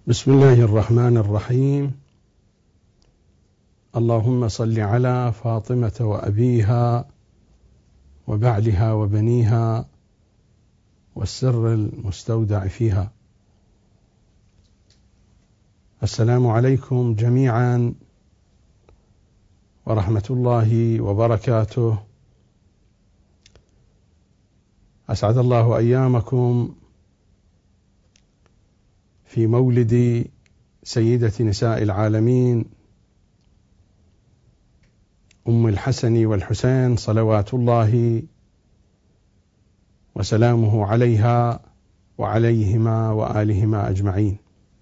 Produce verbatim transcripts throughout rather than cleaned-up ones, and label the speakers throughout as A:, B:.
A: بسم الله الرحمن الرحيم. اللهم صل على فاطمة وأبيها وبعلها وبنيها والسر المستودع فيها. السلام عليكم جميعا ورحمة الله وبركاته. أسعد الله أيامكم في مولد سيدة نساء العالمين أم الحسن والحسين صلوات الله وسلامه عليها وعليهما وآلهما أجمعين.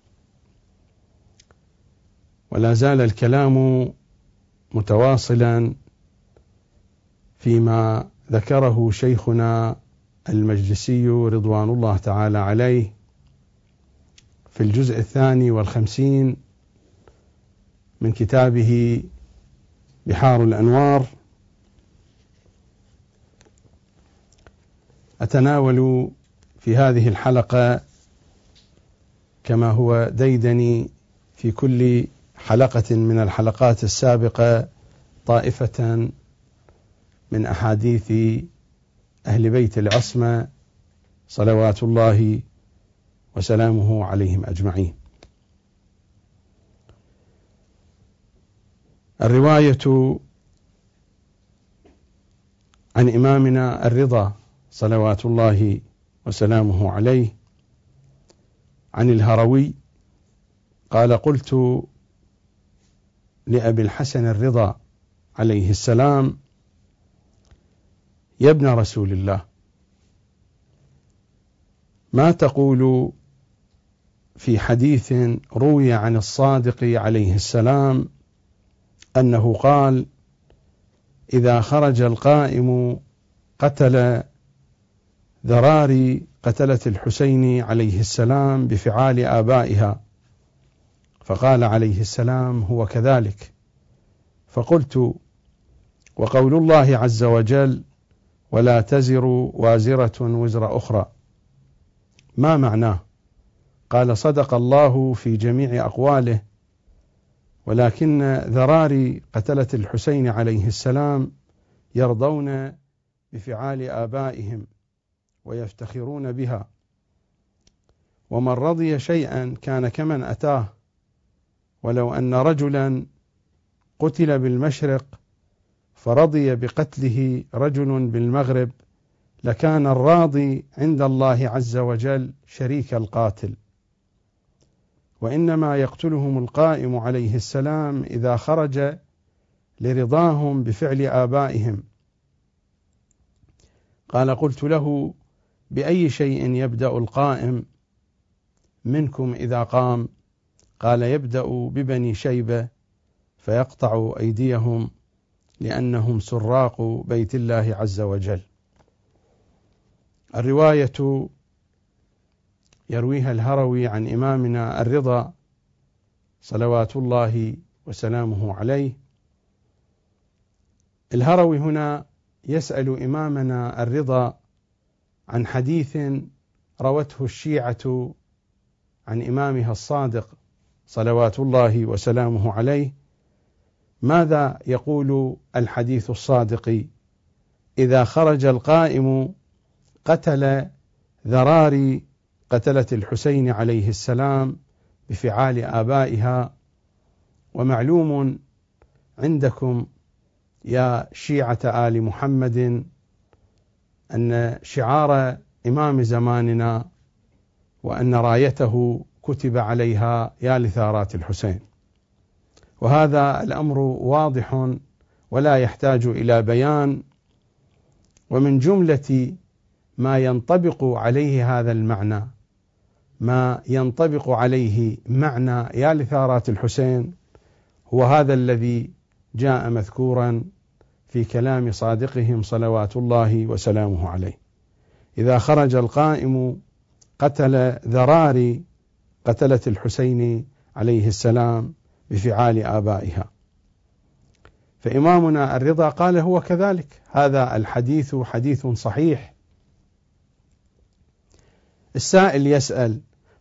A: ولا زال الكلام متواصلا فيما ذكره شيخنا المجلسي رضوان الله تعالى عليه في الجزء الثاني والخمسين من كتابه بحار الأنوار. أتناول في هذه الحلقة كما هو ديدني في كل حلقة من الحلقات السابقة طائفة من أحاديث أهل بيت العصمة صلوات الله وسلامه عليهم أجمعين. الرواية عن إمامنا الرضا صلوات الله وسلامه عليه عن الهروي قال: قلت لأبي الحسن الرضا عليه السلام: يا ابن رسول الله، ما تقول في حديث روي عن الصادق عليه السلام أنه قال: إذا خرج القائم قتل ذراري قتلة الحسين عليه السلام بفعال آبائها؟ فقال عليه السلام: هو كذلك. فقلت: وقول الله عز وجل: ولا تزر وازرة وزر أخرى، ما معناه؟ قال: صدق الله في جميع أقواله، ولكن ذراري قتلة الحسين عليه السلام يرضون بفعال آبائهم ويفتخرون بها، ومن رضي شيئا كان كمن أتاه، ولو أن رجلا قتل بالمشرق فرضي بقتله رجل بالمغرب لكان الراضي عند الله عز وجل شريك القاتل، وإنما يقتلهم القائم عليه السلام إذا خرج لرضاهم بفعل آبائهم. قال: قلت له: بأي شيء يبدأ القائم منكم إذا قام؟ قال: يبدأ ببني شيبة فيقطع أيديهم لأنهم سراق بيت الله عز وجل. الرواية يرويها الهروي عن إمامنا الرضا صلوات الله وسلامه عليه. الهروي هنا يسأل إمامنا الرضا عن حديث روته الشيعة عن إمامها الصادق صلوات الله وسلامه عليه. ماذا يقول الحديث الصادق؟ إذا خرج القائم قتل ذراري قتلة الحسين عليه السلام بفعال آبائها. ومعلوم عندكم يا شيعة آل محمد أن شعار إمام زماننا وأن رايته كتب عليها يا لثارات الحسين، وهذا الأمر واضح ولا يحتاج إلى بيان. ومن جملة ما ينطبق عليه هذا المعنى، ما ينطبق عليه معنى يا لثارات الحسين، هو هذا الذي جاء مذكورا في كلام صادقهم صلوات الله وسلامه عليه: إذا خرج القائم قتل ذراري قتلة الحسين عليه السلام بفعال آبائها. فإمامنا الرضا قال: هو كذلك، هذا الحديث حديث صحيح. السائل يسأل: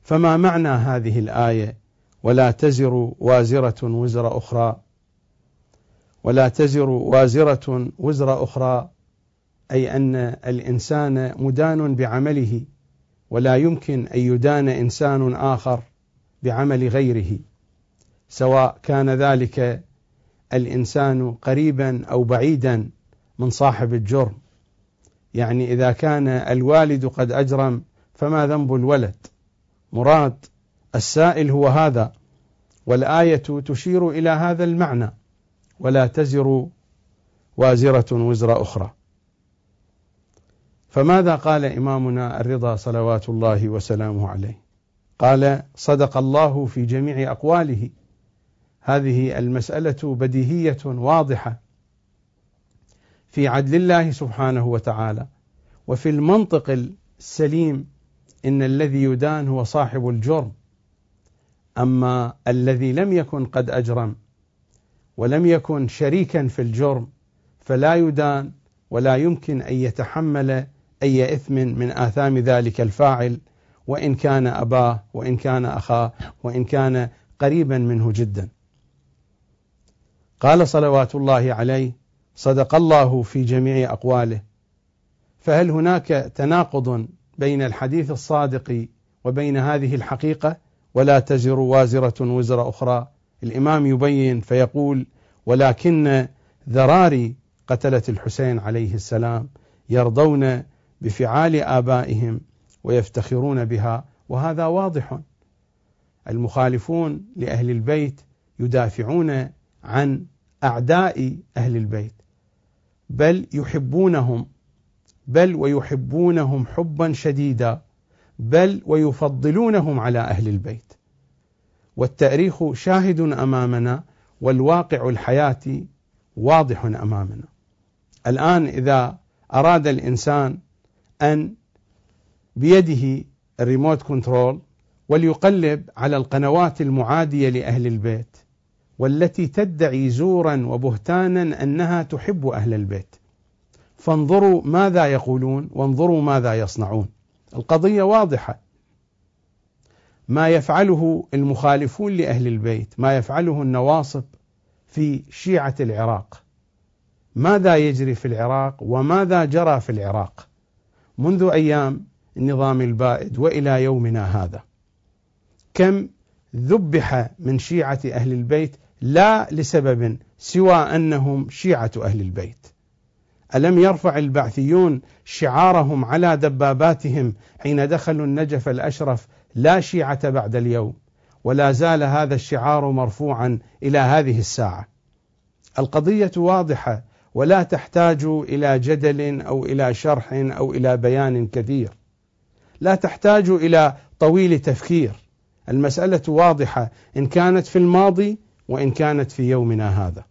A: فما معنى هذه الآية ولا تزر وازرة وزر أخرى؟ ولا تزر وازرة وزر أخرى أي أن الإنسان مدان بعمله، ولا يمكن أن يدان إنسان آخر بعمل غيره، سواء كان ذلك الإنسان قريبا أو بعيدا من صاحب الجرم. يعني إذا كان الوالد قد أجرم فما ذنب الولد؟ مراد السائل هو هذا، والآية تشير إلى هذا المعنى: ولا تزر وازرة وزر أخرى. فماذا قال إمامنا الرضا صلوات الله وسلامه عليه؟ قال: صدق الله في جميع أقواله. هذه المسألة بديهية واضحة في عدل الله سبحانه وتعالى، وفي المنطق السليم إن الذي يدان هو صاحب الجرم، أما الذي لم يكن قد أجرم ولم يكن شريكا في الجرم فلا يدان، ولا يمكن أن يتحمل أي إثم من آثام ذلك الفاعل، وإن كان أباه، وإن كان أخاه، وإن كان قريبا منه جدا. قال صلوات الله عليه: صدق الله في جميع أقواله. فهل هناك تناقض بين الحديث الصادق وبين هذه الحقيقة؟ ولا تزر وازرة وزر أخرى. الإمام يبين فيقول: ولكن ذراري قتلة الحسين عليه السلام يرضون بفعال آبائهم ويفتخرون بها. وهذا واضح. المخالفون لأهل البيت يدافعون عن أعداء أهل البيت، بل يحبونهم، بل ويحبونهم حبا شديدا، بل ويفضلونهم على أهل البيت. والتاريخ شاهد أمامنا، والواقع الحياتي واضح أمامنا. الآن إذا أراد الإنسان أن بيده الريموت كنترول وليقلب على القنوات المعادية لأهل البيت والتي تدعي زورا وبهتانا أنها تحب أهل البيت، فانظروا ماذا يقولون وانظروا ماذا يصنعون. القضية واضحة. ما يفعله المخالفون لأهل البيت، ما يفعله النواصب في شيعة العراق، ماذا يجري في العراق وماذا جرى في العراق منذ أيام النظام البائد وإلى يومنا هذا. كم ذبح من شيعة أهل البيت لا لسبب سوى أنهم شيعة أهل البيت. ألم يرفع البعثيون شعارهم على دباباتهم حين دخلوا النجف الأشرف: لا شيعة بعد اليوم؟ ولا زال هذا الشعار مرفوعا إلى هذه الساعة. القضية واضحة ولا تحتاج إلى جدل أو إلى شرح أو إلى بيان كثير، لا تحتاج إلى طويل تفكير. المسألة واضحة إن كانت في الماضي وإن كانت في يومنا هذا.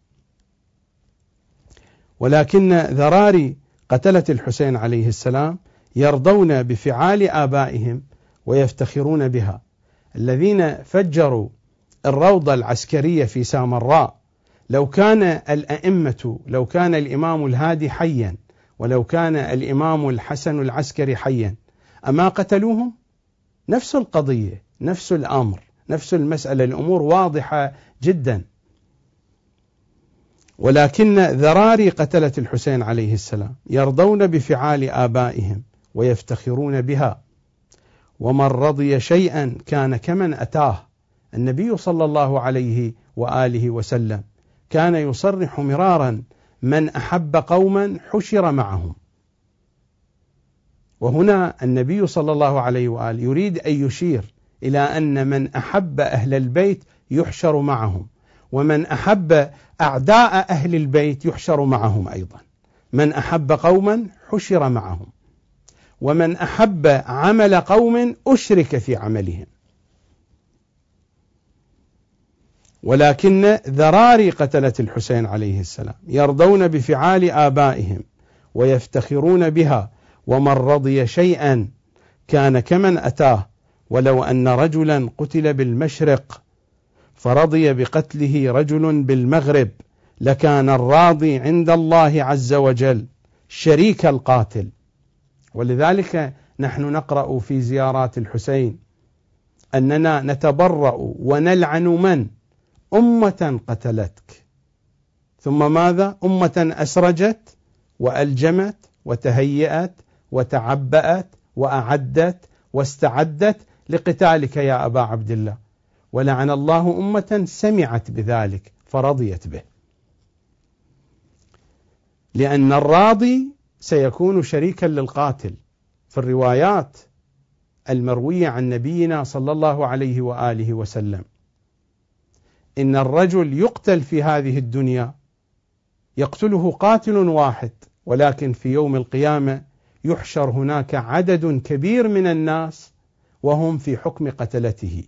A: ولكن ذراري قتلة الحسين عليه السلام يرضون بفعال آبائهم ويفتخرون بها. الذين فجروا الروضة العسكرية في سامراء، لو كان الأئمة، لو كان الإمام الهادي حيا، ولو كان الإمام الحسن العسكري حيا، أما قتلوهم؟ نفس القضية، نفس الأمر، نفس المسألة. الأمور واضحة جدا. ولكن ذراري قتلة الحسين عليه السلام يرضون بفعال آبائهم ويفتخرون بها. ومن رضي شيئا كان كمن أتاه. النبي صلى الله عليه وآله وسلم كان يصرح مرارا: من أحب قوما حشر معهم. وهنا النبي صلى الله عليه وآله يريد أن يشير إلى أن من أحب أهل البيت يحشر معهم، ومن أحب أعداء أهل البيت يحشر معهم أيضا. من أحب قوما حشر معهم، ومن أحب عمل قوم أشرك في عملهم. ولكن ذراري قتلة الحسين عليه السلام يرضون بفعال آبائهم ويفتخرون بها. ومن رضي شيئا كان كمن أتاه. ولو أن رجلا قتل بالمشرق فرضي بقتله رجل بالمغرب لكان الراضي عند الله عز وجل شريك القاتل. ولذلك نحن نقرأ في زيارات الحسين أننا نتبرأ ونلعن من؟ أمة قتلتك، ثم ماذا؟ أمة أسرجت وألجمت وتهيأت وتعبأت وأعدت واستعدت لقتالك يا أبا عبد الله، ولعن الله أمة سمعت بذلك فرضيت به، لأن الراضي سيكون شريكا للقاتل. في الروايات المروية عن نبينا صلى الله عليه وآله وسلم إن الرجل يقتل في هذه الدنيا، يقتله قاتل واحد، ولكن في يوم القيامة يحشر هناك عدد كبير من الناس وهم في حكم قتلته.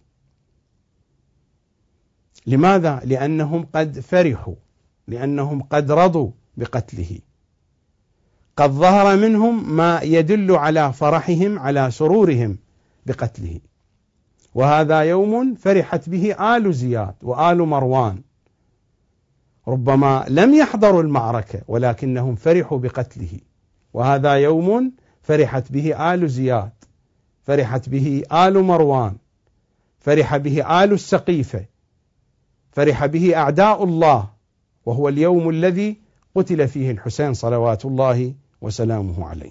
A: لماذا؟ لأنهم قد فرحوا، لأنهم قد رضوا بقتله، قد ظهر منهم ما يدل على فرحهم على سرورهم بقتله. وهذا يوم فرحت به آل زياد وآل مروان، ربما لم يحضروا المعركة ولكنهم فرحوا بقتله. وهذا يوم فرحت به آل زياد، فرحت به آل مروان، فرح به آل السقيفة، فرح به أعداء الله، وهو اليوم الذي قتل فيه الحسين صلوات الله وسلامه عليه.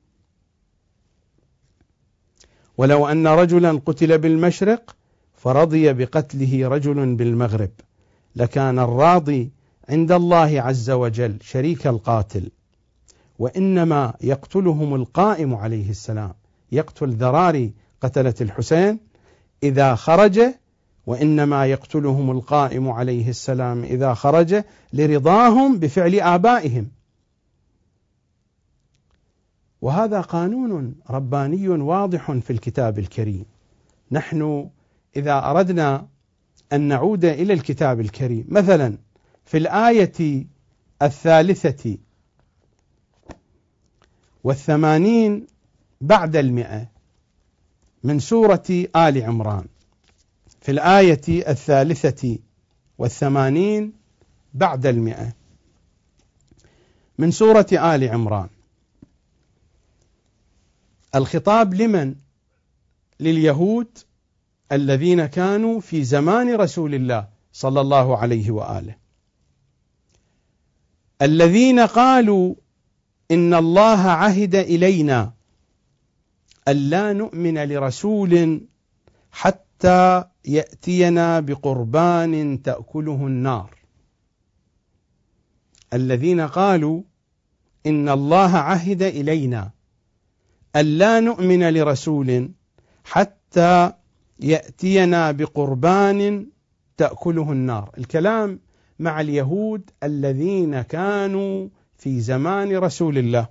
A: ولو أن رجلا قتل بالمشرق فرضي بقتله رجل بالمغرب لكان الراضي عند الله عز وجل شريك القاتل، وإنما يقتلهم القائم عليه السلام، يقتل ذراري قتلة الحسين إذا خرج، وإنما يقتلهم القائم عليه السلام إذا خرج لرضاهم بفعل آبائهم. وهذا قانون رباني واضح في الكتاب الكريم. نحن إذا أردنا أن نعود إلى الكتاب الكريم، مثلا في الآية الثالثة والثمانين بعد المئة من سورة آل عمران، في الآية الثالثة والثمانين بعد المئة من سورة آل عمران، الخطاب لمن؟ لليهود الذين كانوا في زمان رسول الله صلى الله عليه وآله، الذين قالوا إن الله عهد إلينا ألا نؤمن لرسول حتى يأتينا بقربان تأكله النار. الذين قالوا إن الله عهد إلينا ألا نؤمن لرسول حتى يأتينا بقربان تأكله النار. الكلام مع اليهود الذين كانوا في زمان رسول الله.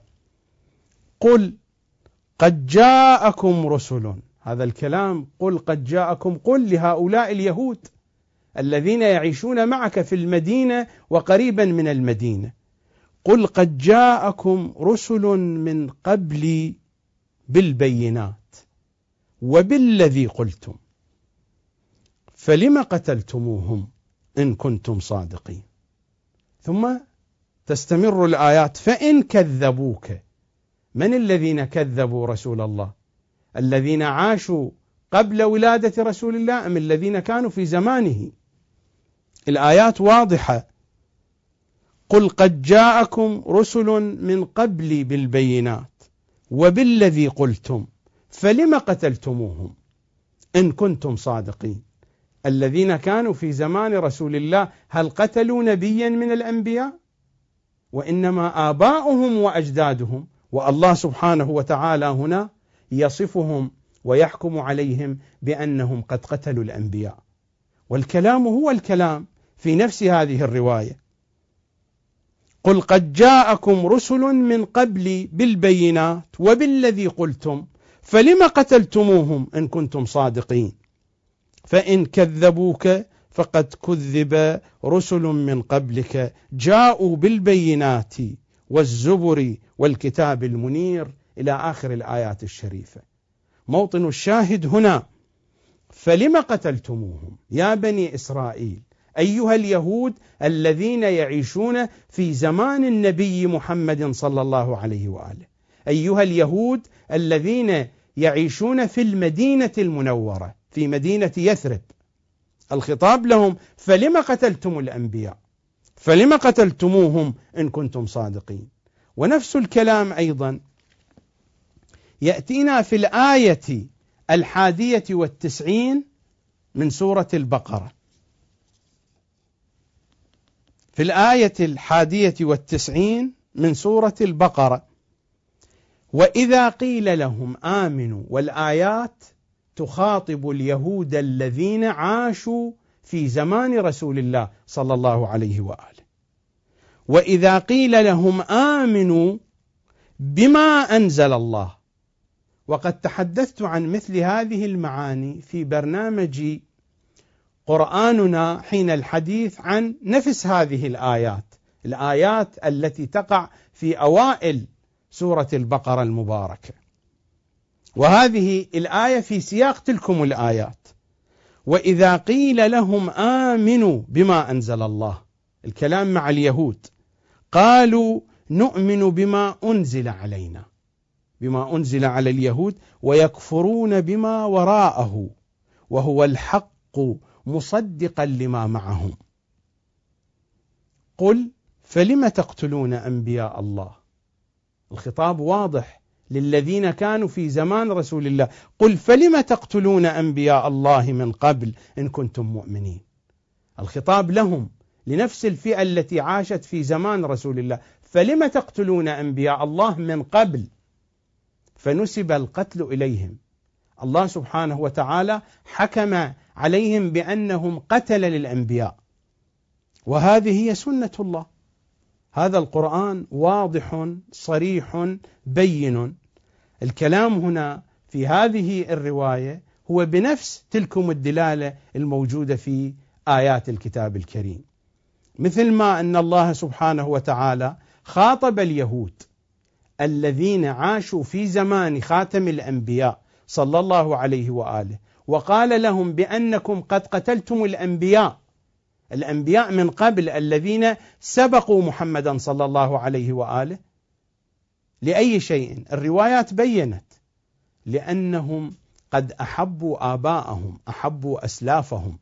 A: قل قد جاءكم رسل، هذا الكلام قل قد جاءكم، قل لهؤلاء اليهود الذين يعيشون معك في المدينة وقريبا من المدينة، قل قد جاءكم رسل من قبلي بالبينات وبالذي قلتم فلم قتلتموهم إن كنتم صادقين. ثم تستمر الآيات فإن كذبوك. من الذين كذبوا رسول الله؟ الذين عاشوا قبل ولادة رسول الله أم الذين كانوا في زمانه؟ الآيات واضحة. قل قد جاءكم رسل من قبلي بالبينات وبالذي قلتم فلم قتلتموهم إن كنتم صادقين. الذين كانوا في زمان رسول الله هل قتلوا نبيا من الأنبياء؟ وإنما آباؤهم وأجدادهم، والله سبحانه وتعالى هنا يصفهم ويحكم عليهم بأنهم قد قتلوا الأنبياء. والكلام هو الكلام في نفس هذه الرواية. قل قد جاءكم رسل من قبلي بالبينات وبالذي قلتم فلم قتلتموهم إن كنتم صادقين. فإن كذبوك فقد كذب رسل من قبلك جاءوا بالبينات والزبر والكتاب المنير إلى آخر الآيات الشريفة. موطن الشاهد هنا فلم قتلتموهم يا بني إسرائيل، أيها اليهود الذين يعيشون في زمان النبي محمد صلى الله عليه وآله، أيها اليهود الذين يعيشون في المدينة المنورة، في مدينة يثرب. الخطاب لهم: فلم قتلتم الأنبياء؟ فلم قتلتموهم إن كنتم صادقين؟ ونفس الكلام أيضا يأتينا في الآية الحادية والتسعين من سورة البقرة. في الآية الحادية والتسعين من سورة البقرة: وإذا قيل لهم آمنوا، والآيات تخاطب اليهود الذين عاشوا في زمان رسول الله صلى الله عليه وآله. وإذا قيل لهم آمنوا بما أنزل الله. وقد تحدثت عن مثل هذه المعاني في برنامج قرآننا حين الحديث عن نفس هذه الآيات، الآيات التي تقع في أوائل سورة البقرة المباركة. وهذه الآية في سياق تلكم الآيات: وإذا قيل لهم آمنوا بما أنزل الله، الكلام مع اليهود، قالوا نؤمن بما أنزل علينا، بما أنزل على اليهود، ويكفرون بما وراءه وهو الحق مصدقا لما معهم. قل فلم تقتلون أنبياء الله؟ الخطاب واضح للذين كانوا في زمان رسول الله: قل فلم تقتلون أنبياء الله من قبل إن كنتم مؤمنين. الخطاب لهم، لنفس الفئة التي عاشت في زمان رسول الله: فلم تقتلون أنبياء الله من قبل. فنسب القتل إليهم. الله سبحانه وتعالى حكم عليهم بأنهم قتل للأنبياء، وهذه هي سنة الله. هذا القرآن واضح صريح بين. الكلام هنا في هذه الرواية هو بنفس تلكم الدلالة الموجودة في آيات الكتاب الكريم، مثل ما أن الله سبحانه وتعالى خاطب اليهود الذين عاشوا في زمان خاتم الأنبياء صلى الله عليه وآله، وقال لهم بأنكم قد قتلتم الأنبياء، الأنبياء من قبل الذين سبقوا محمدا صلى الله عليه وآله. لأي شيء؟ الروايات بيّنت: لأنهم قد أحبوا آباءهم، أحبوا أسلافهم،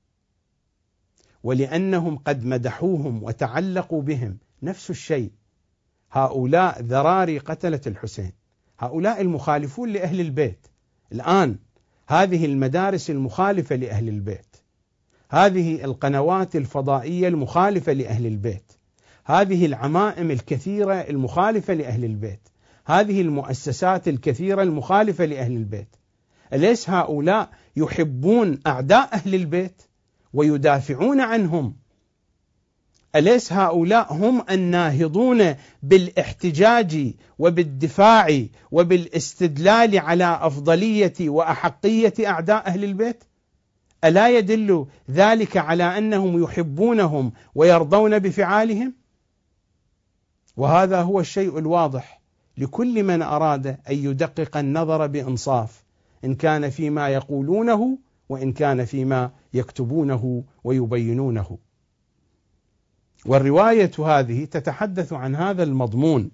A: ولأنهم قد مدحوهم وتعلقوا بهم. نفس الشيء هؤلاء ذراري قتلة الحسين، هؤلاء المخالفون لأهل البيت. الآن هذه المدارس المخالفة لأهل البيت، هذه القنوات الفضائية المخالفة لأهل البيت، هذه العمائم الكثيرة المخالفة لأهل البيت، هذه المؤسسات الكثيرة المخالفة لأهل البيت، أليس هؤلاء يحبون أعداء أهل البيت ويدافعون عنهم؟ أليس هؤلاء هم الناهضون بالاحتجاج وبالدفاع وبالاستدلال على أفضلية وأحقية أعداء أهل البيت؟ ألا يدل ذلك على أنهم يحبونهم ويرضون بفعالهم؟ وهذا هو الشيء الواضح لكل من أراد أن يدقق النظر بإنصاف، إن كان فيما يقولونه وإن كان فيما يكتبونه ويبينونه. والرواية هذه تتحدث عن هذا المضمون: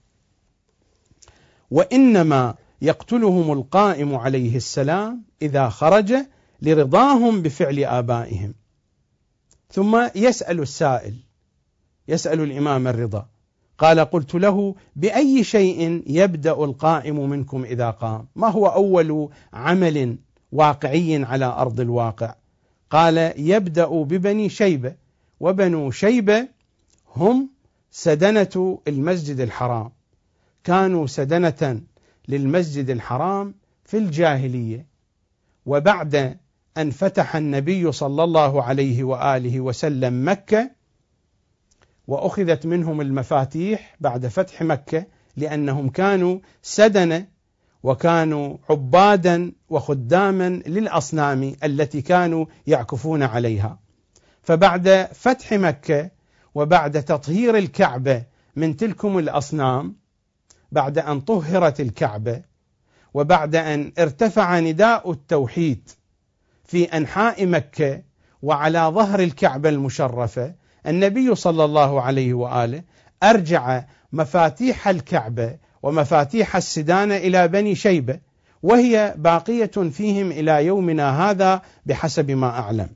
A: وإنما يقتلهم القائم عليه السلام إذا خرج لرضاهم بفعل آبائهم. ثم يسأل السائل، يسأل الإمام الرضا، قال: قلت له: بأي شيء يبدأ القائم منكم إذا قام؟ ما هو أول عمل واقعي على أرض الواقع؟ قال: يبدأ ببني شيبة. وبنو شيبة هم سدنة المسجد الحرام، كانوا سدنة للمسجد الحرام في الجاهلية، وبعد أن فتح النبي صلى الله عليه وآله وسلم مكة وأخذت منهم المفاتيح بعد فتح مكة، لأنهم كانوا سدنة وكانوا عبادا وخداما للأصنام التي كانوا يعكفون عليها. فبعد فتح مكة وبعد تطهير الكعبة من تلكم الأصنام، بعد أن طهرت الكعبة وبعد أن ارتفع نداء التوحيد في أنحاء مكة وعلى ظهر الكعبة المشرفة، النبي صلى الله عليه وآله أرجع مفاتيح الكعبة ومفاتيح السدانة إلى بني شيبة، وهي باقية فيهم إلى يومنا هذا بحسب ما أعلم.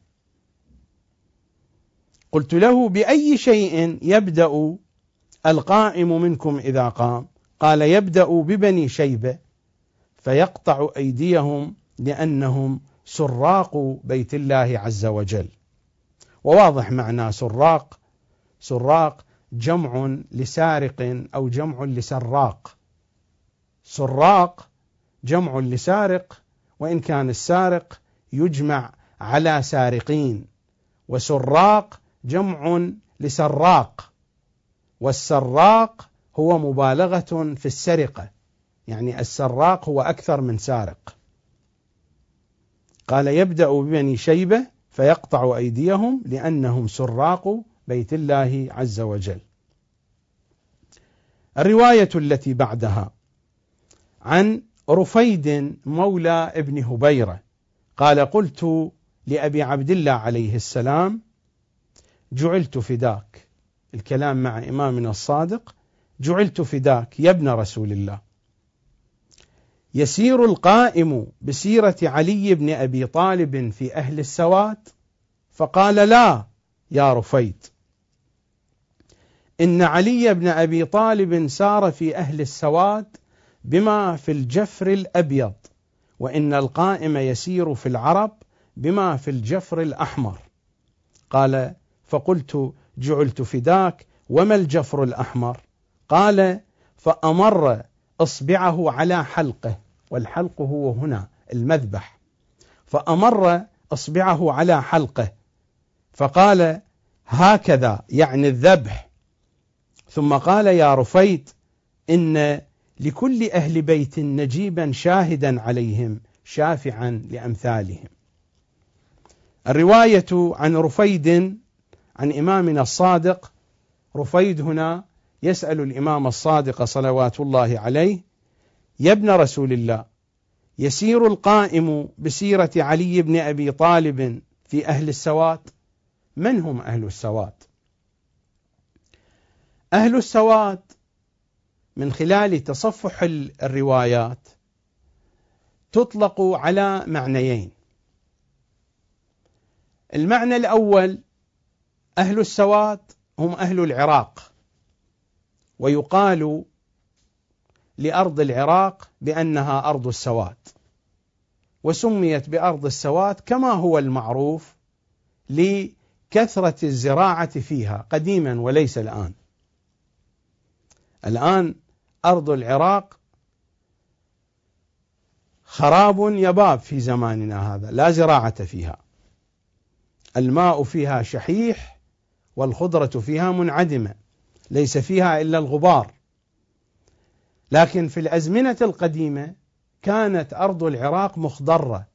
A: قلت له: بأي شيء يبدأ القائم منكم إذا قام؟ قال: يبدأ ببني شيبة فيقطع أيديهم لأنهم سراق بيت الله عز وجل. وواضح معنى سراق، سراق جمع لسارق أو جمع لسراق. سراق جمع لسارق، وإن كان السارق يجمع على سارقين، وسراق جمع لسراق، والسراق هو مبالغة في السرقة، يعني السراق هو أكثر من سارق. قال: يبدأ ببني شيبة فيقطع أيديهم لأنهم سراق بيت الله عز وجل. الرواية التي بعدها عن رفيد مولى ابن هبيرة قال: قلت لأبي عبد الله عليه السلام: جعلت فداك، الكلام مع إمامنا الصادق، جعلت فداك يا ابن رسول الله، يسير القائم بسيرة علي بن أبي طالب في أهل السواد؟ فقال: لا يا رفيد، إن علي بن أبي طالب سار في أهل السواد بما في الجفر الأبيض، وإن القائم يسير في العرب بما في الجفر الأحمر. قال: فقلت: جعلت فداك، وما الجفر الأحمر؟ قال: فأمر إصبعه على حلقه، والحلق هو هنا المذبح، فأمر إصبعه على حلقه فقال: هكذا، يعني الذبح. ثم قال: يا رفيد، إن لكل أهل بيت نجيبا شاهدا عليهم شافعا لأمثالهم. الرواية عن رفيد عن إمامنا الصادق، رفيد هنا يسأل الإمام الصادق صلوات الله عليه: يا ابن رسول الله، يسير القائم بسيرة علي بن أبي طالب في أهل السواد؟ من هم أهل السواد؟ أهل السواد من خلال تصفح الروايات تطلق على معنيين. المعنى الأول: أهل السواد هم أهل العراق، ويقال لأرض العراق بأنها أرض السواد، وسميت بأرض السواد كما هو المعروف لكثرة الزراعة فيها قديما وليس الآن. الآن أرض العراق خراب يباب في زماننا هذا، لا زراعة فيها، الماء فيها شحيح والخضرة فيها منعدمة، ليس فيها إلا الغبار. لكن في الأزمنة القديمة كانت أرض العراق مخضرة،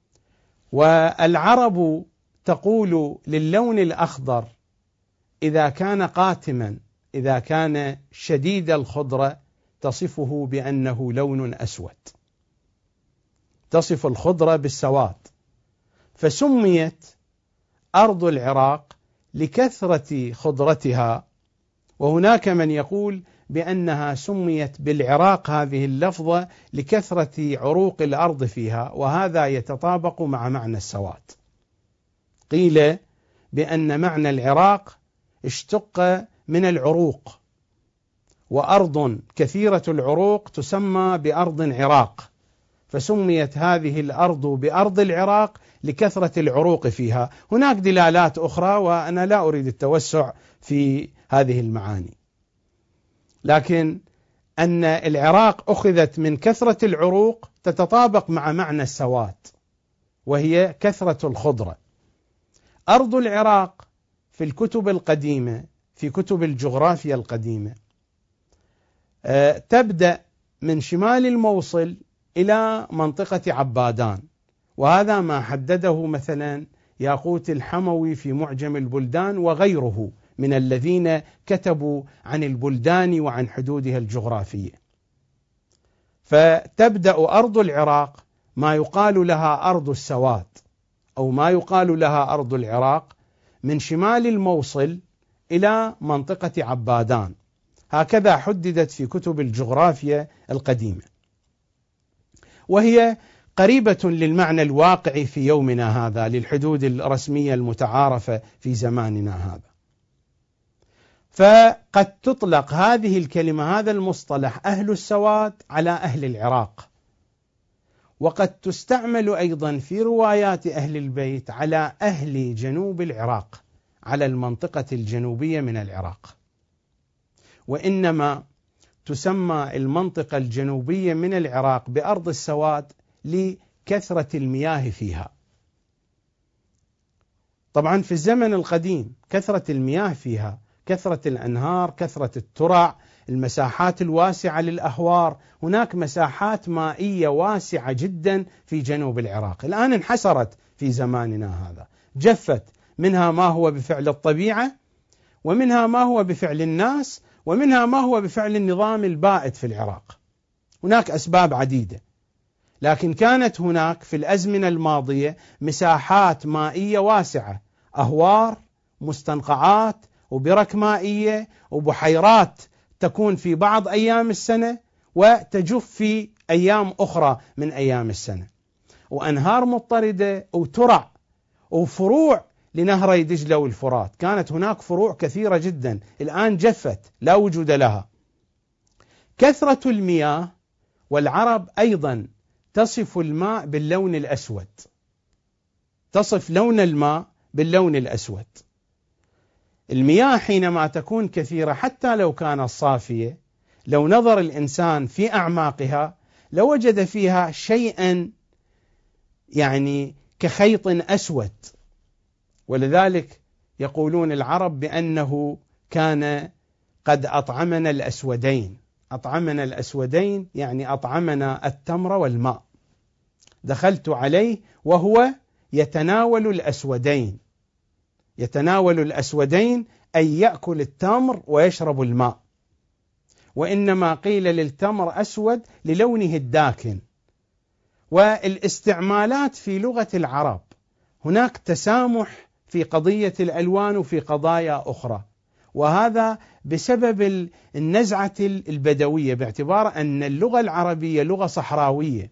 A: والعرب تقول للون الأخضر إذا كان قاتما، إذا كان شديد الخضرة، تصفه بأنه لون أسود، تصف الخضرة بالسواد. فسميت أرض العراق لكثرة خضرتها، وهناك من يقول بأنها سميت بالعراق هذه اللفظة لكثرة عروق الأرض فيها، وهذا يتطابق مع معنى السواد. قيل بأن معنى العراق اشتق من العروق، وأرض كثيرة العروق تسمى بأرض عراق، فسميت هذه الأرض بأرض العراق لكثرة العروق فيها. هناك دلالات أخرى وأنا لا أريد التوسع في هذه المعاني، لكن أن العراق أخذت من كثرة العروق تتطابق مع معنى السواد، وهي كثرة الخضرة. أرض العراق في الكتب القديمة، في كتب الجغرافيا القديمة، تبدأ من شمال الموصل إلى منطقة عبادان، وهذا ما حدده مثلا ياقوت الحموي في معجم البلدان وغيره من الذين كتبوا عن البلدان وعن حدودها الجغرافية. فتبدأ أرض العراق ما يقال لها أرض السواد أو ما يقال لها أرض العراق من شمال الموصل إلى منطقة وهي قريبة للمعنى الواقعي في يومنا هذا، للحدود الرسمية المتعارفة في زماننا هذا. فقد تطلق هذه الكلمة، هذا المصطلح أهل السواد، على أهل العراق، وقد تستعمل أيضا في روايات أهل البيت على أهل جنوب العراق، على المنطقة الجنوبية من العراق. وإنما تسمى المنطقة الجنوبية من العراق بأرض السواد لكثرة المياه فيها. طبعا في الزمن القديم كثرة المياه فيها، كثرة الأنهار، كثرة الترع، المساحات الواسعة للأهوار، هناك مساحات مائية واسعة جدا في جنوب العراق، الآن انحسرت في زماننا هذا، جفت، منها ما هو بفعل الطبيعة، ومنها ما هو بفعل الناس، ومنها ما هو بفعل النظام البائد في العراق. هناك أسباب عديدة، لكن كانت هناك في الأزمنة الماضية مساحات مائية واسعة، أهوار، مستنقعات، وبرك مائية، وبحيرات تكون في بعض أيام السنة وتجف في أيام أخرى من أيام السنة، وأنهار مضطردة، وترع، وفروع لنهري دجلة والفرات. كانت هناك فروع كثيرة جدا، الآن جفت لا وجود لها. كثرة المياه، والعرب أيضا تصف الماء باللون الأسود، تصف لون الماء باللون الأسود. المياه حينما تكون كثيرة حتى لو كانت صافية، لو نظر الإنسان في أعماقها لوجد فيها شيئا يعني كخيط أسود، ولذلك يقولون العرب بأنه كان قد أطعمنا الأسودين. أطعمنا الأسودين يعني أطعمنا التمر والماء. دخلت عليه وهو يتناول الأسودين، يتناول الأسودين أي يأكل التمر ويشرب الماء. وإنما قيل للتمر أسود للونه الداكن. والاستعمالات في لغة العرب هناك تسامح في قضية الألوان وفي قضايا أخرى، وهذا بسبب النزعة البدوية، باعتبار أن اللغة العربية لغة صحراوية،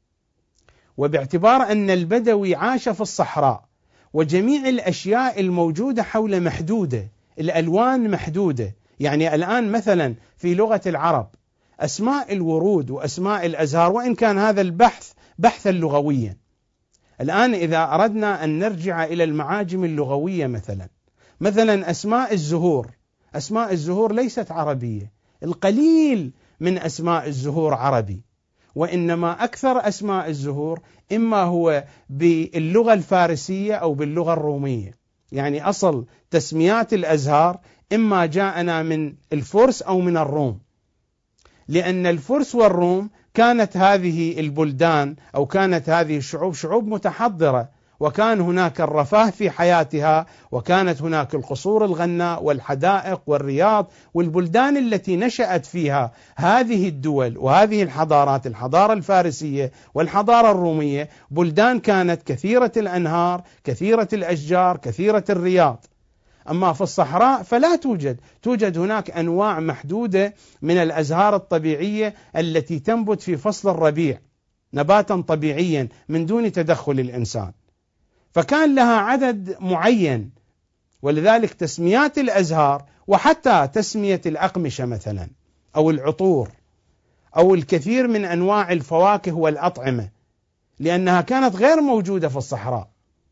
A: وباعتبار أن البدوي عاش في الصحراء، وجميع الأشياء الموجودة حول محدودة، الألوان محدودة. يعني الآن مثلا في لغة العرب أسماء الورود وأسماء الأزهار، وإن كان هذا البحث بحثا لغويا، الآن إذا أردنا أن نرجع إلى المعاجم اللغوية مثلا مثلا أسماء الزهور، أسماء الزهور ليست عربية، القليل من أسماء الزهور عربي، وإنما أكثر أسماء الزهور إما هو باللغة الفارسية أو باللغة الرومية. يعني أصل تسميات الأزهار إما جاءنا من الفرس أو من الروم، لأن الفرس والروم كانت هذه البلدان أو كانت هذه الشعوب شعوب متحضرة، وكان هناك الرفاه في حياتها، وكانت هناك القصور الغناء والحدائق والرياض، والبلدان التي نشأت فيها هذه الدول وهذه الحضارات، الحضارة الفارسية والحضارة الرومية، بلدان كانت كثيرة الأنهار، كثيرة الأشجار، كثيرة الرياض. أما في الصحراء فلا توجد، توجد هناك أنواع محدودة من الأزهار الطبيعية التي تنبت في فصل الربيع نباتا طبيعيا من دون تدخل الإنسان، فكان لها عدد معين. ولذلك تسميات الأزهار وحتى تسمية الأقمشة مثلا أو العطور أو الكثير من أنواع الفواكه والأطعمة، لأنها كانت غير موجودة في الصحراء.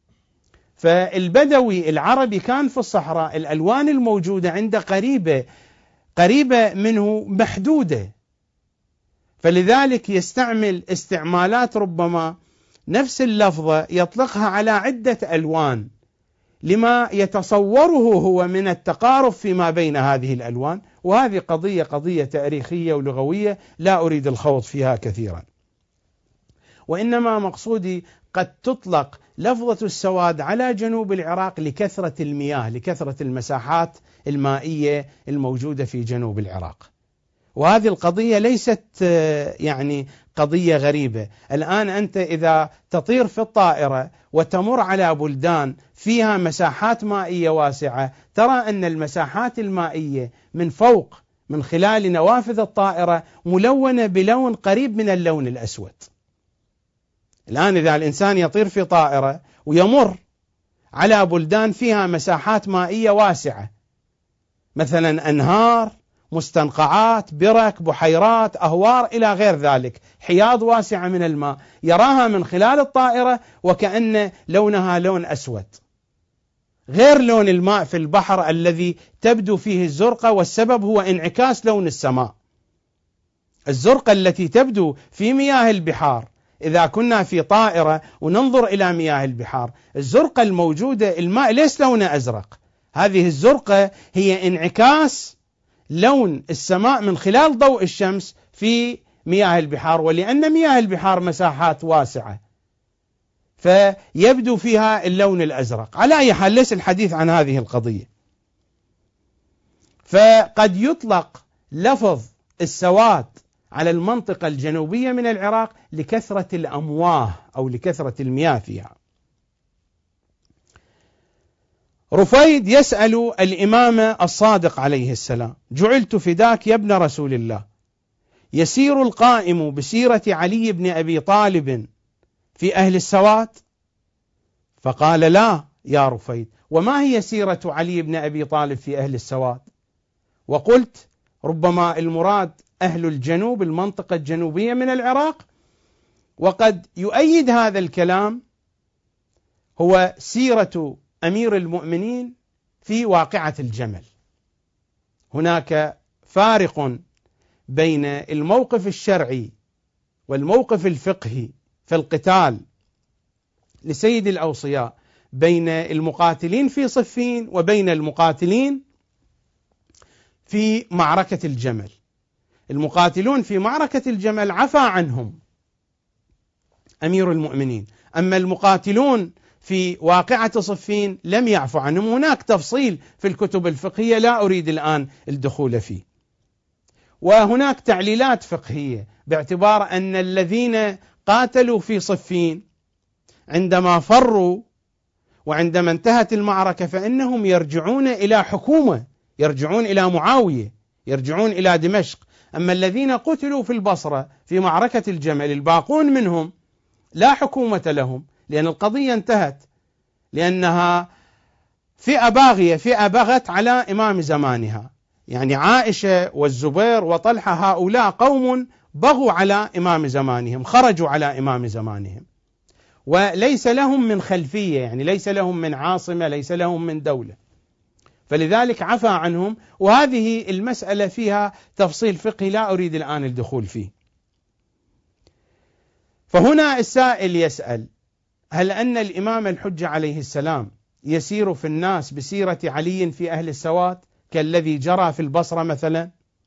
A: فالبدوي العربي كان في الصحراء الألوان الموجودة عنده قريبة قريبة منه محدودة، فلذلك يستعمل استعمالات ربما نفس اللفظة يطلقها على عدة ألوان لما يتصوره هو من التقارب فيما بين هذه الألوان. وهذه قضية قضية تاريخية ولغوية لا أريد الخوض فيها كثيرا، وإنما مقصودي قد تطلق لفظة السواد على جنوب العراق لكثرة المياه، لكثرة المساحات المائية الموجودة في جنوب العراق. وهذه القضية ليست يعني قضية غريبة. الآن أنت إذا تطير في الطائرة وتمر على بلدان فيها مساحات مائية واسعة، ترى أن المساحات المائية من فوق من خلال نوافذ الطائرة ملونة بلون قريب من اللون الأسود. الآن إذا الإنسان يطير في طائرة ويمر على بلدان فيها مساحات مائية واسعة، مثلا أنهار، مستنقعات، برك، بحيرات، أهوار إلى غير ذلك، حياض واسعة من الماء، يراها من خلال الطائرة وكأن لونها لون أسود غير لون الماء في البحر الذي تبدو فيه الزرقة، والسبب هو انعكاس لون السماء. الزرقة التي تبدو في مياه البحار، إذا كنا في طائرة وننظر إلى مياه البحار، الزرقة الموجودة الماء ليس لونه أزرق، هذه الزرقة هي انعكاس لون السماء من خلال ضوء الشمس في مياه البحار، ولأن مياه البحار مساحات واسعة فيبدو فيها اللون الأزرق. على أي حال ليس الحديث عن هذه القضية. فقد يطلق لفظ السواد على المنطقة الجنوبية من العراق لكثرة الأمواه أو لكثرة المياه فيها. رفيد يسأل الإمام الصادق عليه السلام: جعلت فداك يا ابن رسول الله، يسير القائم بسيرة علي بن أبي طالب في أهل السواد؟ فقال: لا يا رفيد. وما هي سيرة علي بن أبي طالب في أهل السواد؟ وقلت ربما المراد أهل الجنوب، المنطقة الجنوبية من العراق. وقد يؤيد هذا الكلام هو سيرة أمير المؤمنين في واقعة الجمل. هناك فارق بين الموقف الشرعي والموقف الفقهي في القتال لسيد الأوصياء بين المقاتلين في صفين وبين المقاتلين في معركة الجمل. المقاتلون في معركة الجمل عفى عنهم أمير المؤمنين، أما المقاتلون في واقعة صفين لم يعفو عنهم. هناك تفصيل في الكتب الفقهية لا أريد الآن الدخول فيه، وهناك تعليلات فقهية باعتبار أن الذين قاتلوا في صفين عندما فروا وعندما انتهت المعركة فإنهم يرجعون إلى حكومة، يرجعون إلى معاوية، يرجعون إلى دمشق. أما الذين قتلوا في البصرة في معركة الجمل الباقون منهم لا حكومة لهم، لأن القضية انتهت، لأنها فئة باغية، فئة بغت على إمام زمانها، يعني عائشة والزبير وطلحة، هؤلاء قوم بغوا على إمام زمانهم، خرجوا على إمام زمانهم، وليس لهم من خلفية، يعني ليس لهم من عاصمة، ليس لهم من دولة، فلذلك عفى عنهم. وهذه المسألة فيها تفصيل فقهي لا أريد الآن الدخول فيه. فهنا السائل يسأل: هل أن الإمام الحجة عليه السلام يسير في الناس بسيرة علي في أهل السواد كالذي جرى في البصرة مثلا؟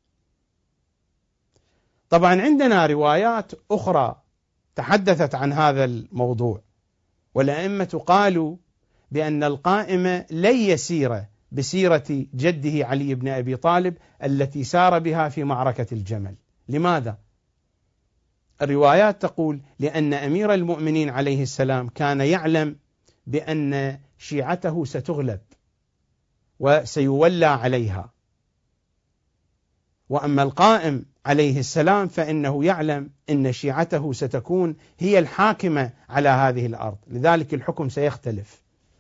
A: طبعا عندنا روايات أخرى تحدثت عن هذا الموضوع، والأئمة قالوا بأن القائم لن يسير بسيرة جده علي بن أبي طالب التي سار بها في معركة الجمل. لماذا؟ الروايات تقول لأن أمير المؤمنين عليه السلام كان يعلم بأن شيعته ستغلب وسيولى عليها، وأما القائم عليه السلام فإنه يعلم أن شيعته ستكون هي الحاكمة على هذه الأرض، لذلك الحكم سيختلف.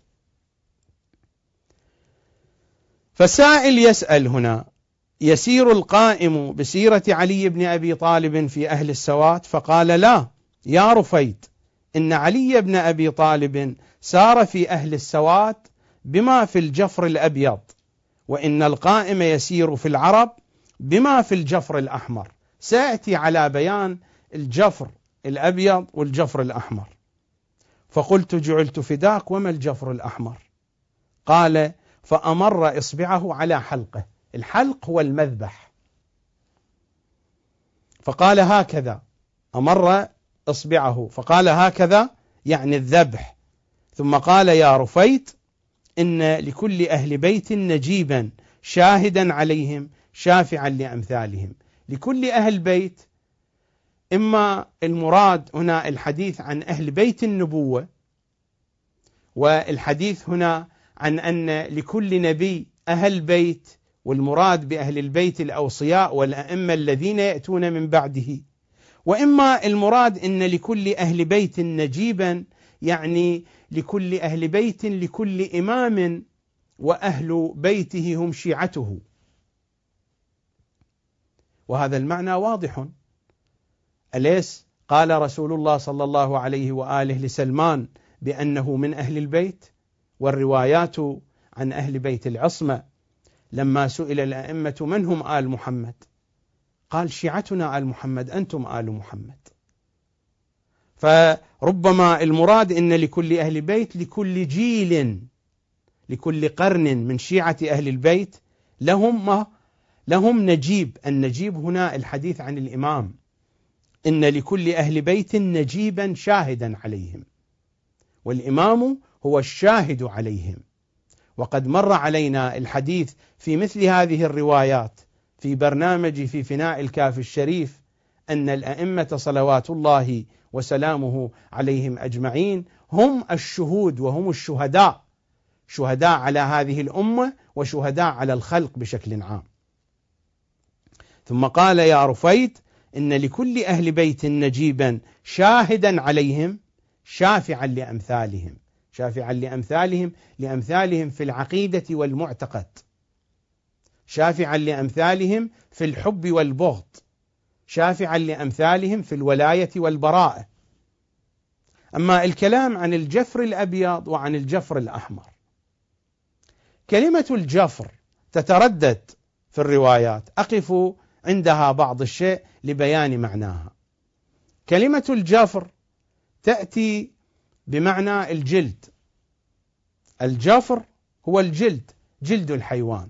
A: فالسائل يسأل هنا: يسير القائم بسيرة علي بن أبي طالب في أهل السواد؟ فقال: لا يا رفيد، إن علي بن أبي طالب سار في أهل السواد بما في الجفر الأبيض، وإن القائم يسير في العرب بما في الجفر الأحمر. سأتي على بيان الجفر الأبيض والجفر الأحمر. فقلت: جعلت فداك، وما الجفر الأحمر؟ قال: فأمر إصبعه على حلقه. الحلق هو المذبح. فقال: هكذا. أمر إصبعه فقال: هكذا، يعني الذبح. ثم قال: يا رفيت، إن لكل أهل بيت نجيبا شاهدا عليهم شافعا لأمثالهم. لكل أهل بيت، إما المراد هنا الحديث عن أهل بيت النبوة، والحديث هنا عن أن لكل نبي أهل بيت، والمراد بأهل البيت الأوصياء والأئمة الذين يأتون من بعده. وإما المراد إن لكل أهل بيت نجيبا، يعني لكل أهل بيت لكل إمام وأهل بيته هم شيعته، وهذا المعنى واضح. أليس قال رسول الله صلى الله عليه وآله لسلمان بأنه من أهل البيت؟ والروايات عن أهل بيت العصمة لما سئل الأئمة من هم آل محمد قال شيعتنا آل محمد، أنتم آل محمد. فربما المراد إن لكل أهل بيت لكل جيل لكل قرن من شيعة أهل البيت لهم ما لهم نجيب. النجيب هنا الحديث عن الإمام، إن لكل أهل بيت نجيبا شاهدا عليهم، والإمام هو الشاهد عليهم. وقد مر علينا الحديث في مثل هذه الروايات في برنامج في فناء الكاف الشريف، أن الأئمة صلوات الله وسلامه عليهم أجمعين هم الشهود وهم الشهداء، شهداء على هذه الأمة وشهداء على الخلق بشكل عام. ثم قال يا رفيد إن لكل أهل بيت نجيبا شاهدا عليهم شافعا لأمثالهم، شافعا لأمثالهم لأمثالهم في العقيدة والمعتقد، شافعا لأمثالهم في الحب والبغض، شافعا لأمثالهم في الولاية والبراءة. أما الكلام عن الجفر الأبيض وعن الجفر الأحمر، كلمة الجفر تتردد في الروايات، أقف عندها بعض الشيء لبيان معناها. كلمة الجفر تأتي بمعنى الجلد، الجفر هو الجلد، جلد الحيوان.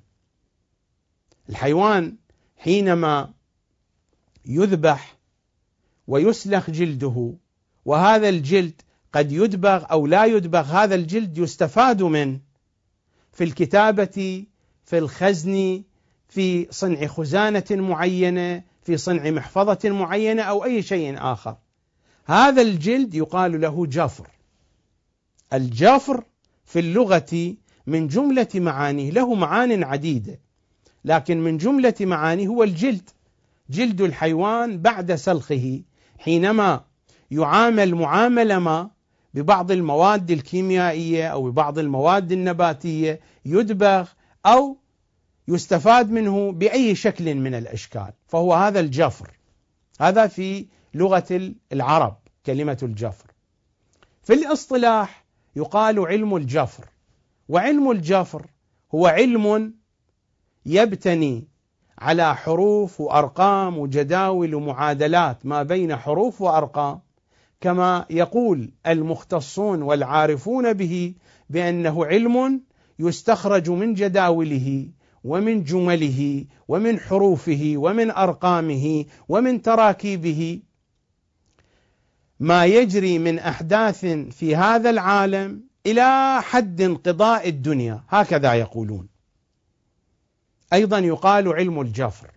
A: الحيوان حينما يذبح ويسلخ جلده، وهذا الجلد قد يدبغ أو لا يدبغ، هذا الجلد يستفاد منه في الكتابة، في الخزن، في صنع خزانة معينة، في صنع محفظة معينة أو أي شيء آخر. هذا الجلد يقال له جفر. الجفر في اللغة من جملة معانيه، له معان عديدة، لكن من جملة معانيه هو الجلد، جلد الحيوان بعد سلخه، حينما يعامل معاملة ما ببعض المواد الكيميائية أو ببعض المواد النباتية، يدبغ أو يستفاد منه بأي شكل من الأشكال، فهو هذا الجفر. هذا في لغة العرب كلمة الجفر. في الاصطلاح يقال علم الجفر، وعلم الجفر هو علم يبتني على حروف وأرقام وجداول ومعادلات ما بين حروف وأرقام، كما يقول المختصون والعارفون به بأنه علم يستخرج من جداوله ومن جمله ومن حروفه ومن أرقامه ومن تراكيبه ما يجري من أحداث في هذا العالم إلى حد انقضاء الدنيا، هكذا يقولون. أيضا يقال علم الجفر.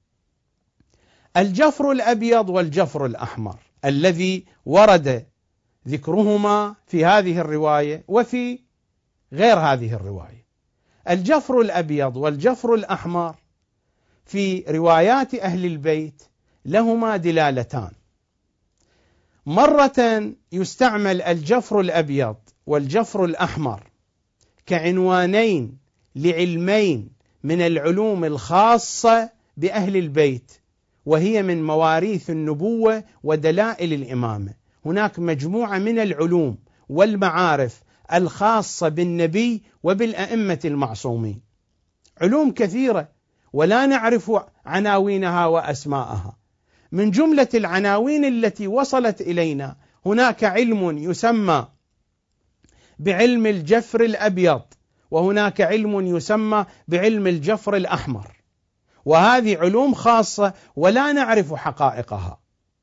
A: الجفر الأبيض والجفر الأحمر الذي ورد ذكرهما في هذه الرواية وفي غير هذه الرواية. الجفر الأبيض والجفر الأحمر في روايات أهل البيت لهما دلالتان. مرة يستعمل الجفر الأبيض والجفر الأحمر كعنوانين لعلمين من العلوم الخاصة بأهل البيت، وهي من مواريث النبوة ودلائل الإمامة. هناك مجموعة من العلوم والمعارف الخاصة بالنبي وبالأئمة المعصومين، علوم كثيرة ولا نعرف عناوينها وأسماءها. من جملة العناوين التي وصلت إلينا هناك علم يسمى بعلم الجفر الأبيض، وهناك علم يسمى بعلم الجفر الأحمر، وهذه علوم خاصة ولا نعرف حقائقها.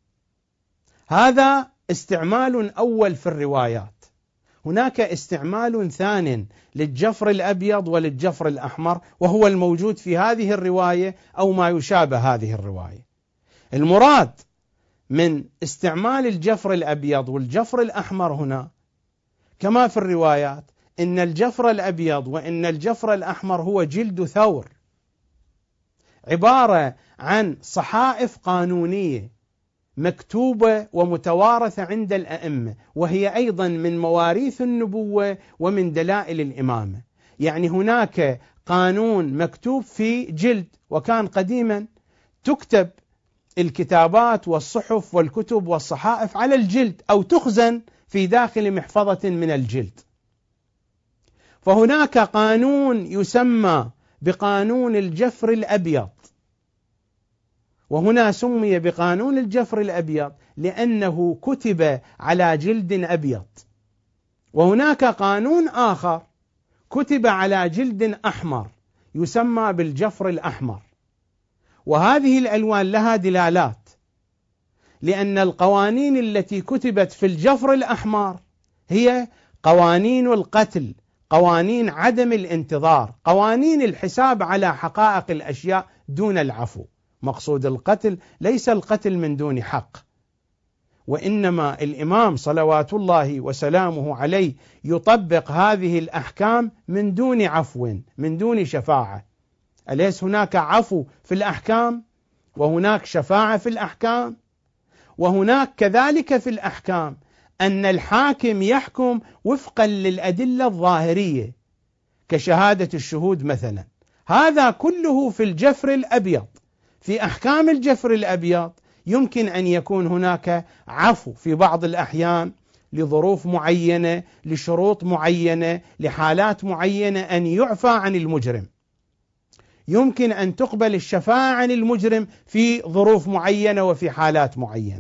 A: هذا استعمال أول في الروايات. هناك استعمال ثان للجفر الأبيض وللجفر الأحمر، وهو الموجود في هذه الرواية أو ما يشابه هذه الرواية. المراد من استعمال الجفر الأبيض والجفر الأحمر هنا كما في الروايات إن الجفر الأبيض وإن الجفر الأحمر هو جلد ثور، عبارة عن صحائف قانونية مكتوبة ومتوارثة عند الأئمة، وهي أيضا من مواريث النبوة ومن دلائل الإمامة. يعني هناك قانون مكتوب في جلد، وكان قديما تكتب الكتابات والصحف والكتب والصحائف على الجلد أو تخزن في داخل محفظة من الجلد. فهناك قانون يسمى بقانون الجفر الأبيض، وهنا سمي بقانون الجفر الأبيض لأنه كتب على جلد أبيض. وهناك قانون آخر كتب على جلد أحمر يسمى بالجفر الأحمر، وهذه الألوان لها دلالات، لأن القوانين التي كتبت في الجفر الأحمر هي قوانين القتل، قوانين عدم الانتظار، قوانين الحساب على حقائق الأشياء دون العفو. مقصود القتل ليس القتل من دون حق، وإنما الإمام صلوات الله وسلامه عليه يطبق هذه الأحكام من دون عفو، من دون شفاعة. أليس هناك عفو في الأحكام، وهناك شفاعة في الأحكام؟ وهناك كذلك في الأحكام أن الحاكم يحكم وفقا للأدلة الظاهرية كشهادة الشهود مثلا. هذا كله في الجفر الأبيض. في أحكام الجفر الأبيض يمكن أن يكون هناك عفو في بعض الأحيان لظروف معينة، لشروط معينة، لحالات معينة، أن يعفى عن المجرم. يمكن أن تقبل الشفاعة عن المجرم في ظروف معينة وفي حالات معينة.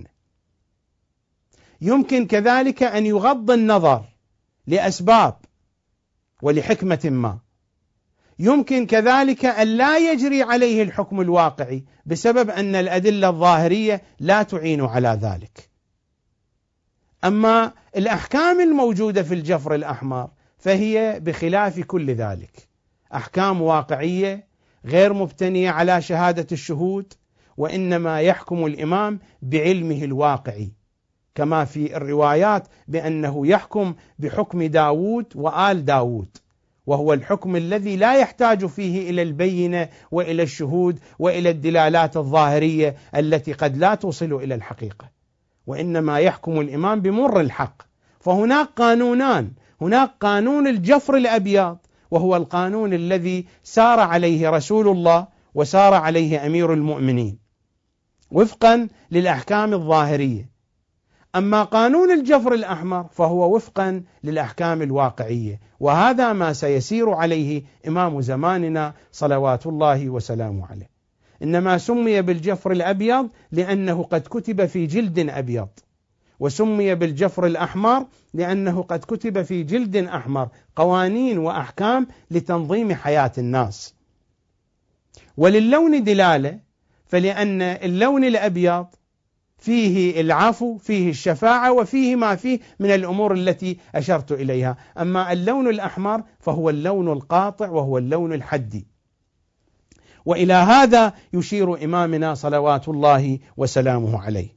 A: يمكن كذلك أن يغض النظر لأسباب ولحكمة ما. يمكن كذلك أن لا يجري عليه الحكم الواقعي بسبب أن الأدلة الظاهرية لا تعين على ذلك. أما الأحكام الموجودة في الجفر الأحمر فهي بخلاف كل ذلك، أحكام واقعية غير مبتنية على شهادة الشهود، وإنما يحكم الإمام بعلمه الواقعي، كما في الروايات بأنه يحكم بحكم داود وآل داود، وهو الحكم الذي لا يحتاج فيه إلى البينة وإلى الشهود وإلى الدلالات الظاهرية التي قد لا توصل إلى الحقيقة، وإنما يحكم الإمام بمر الحق. فهناك قانونان، هناك قانون الجفر الأبيض وهو القانون الذي سار عليه رسول الله وسار عليه أمير المؤمنين وفقا للأحكام الظاهرية. أما قانون الجفر الأحمر فهو وفقا للأحكام الواقعية، وهذا ما سيسير عليه إمام زماننا صلوات الله وسلامه عليه. إنما سمي بالجفر الأبيض لأنه قد كتب في جلد أبيض، وسمي بالجفر الأحمر لأنه قد كتب في جلد أحمر قوانين وأحكام لتنظيم حياة الناس. وللون دلالة، فلأن اللون الأبيض فيه العفو، فيه الشفاعة، وفيه ما فيه من الأمور التي أشرت إليها. أما اللون الأحمر فهو اللون القاطع وهو اللون الحدي. وإلى هذا يشير إمامنا صلوات الله وسلامه عليه،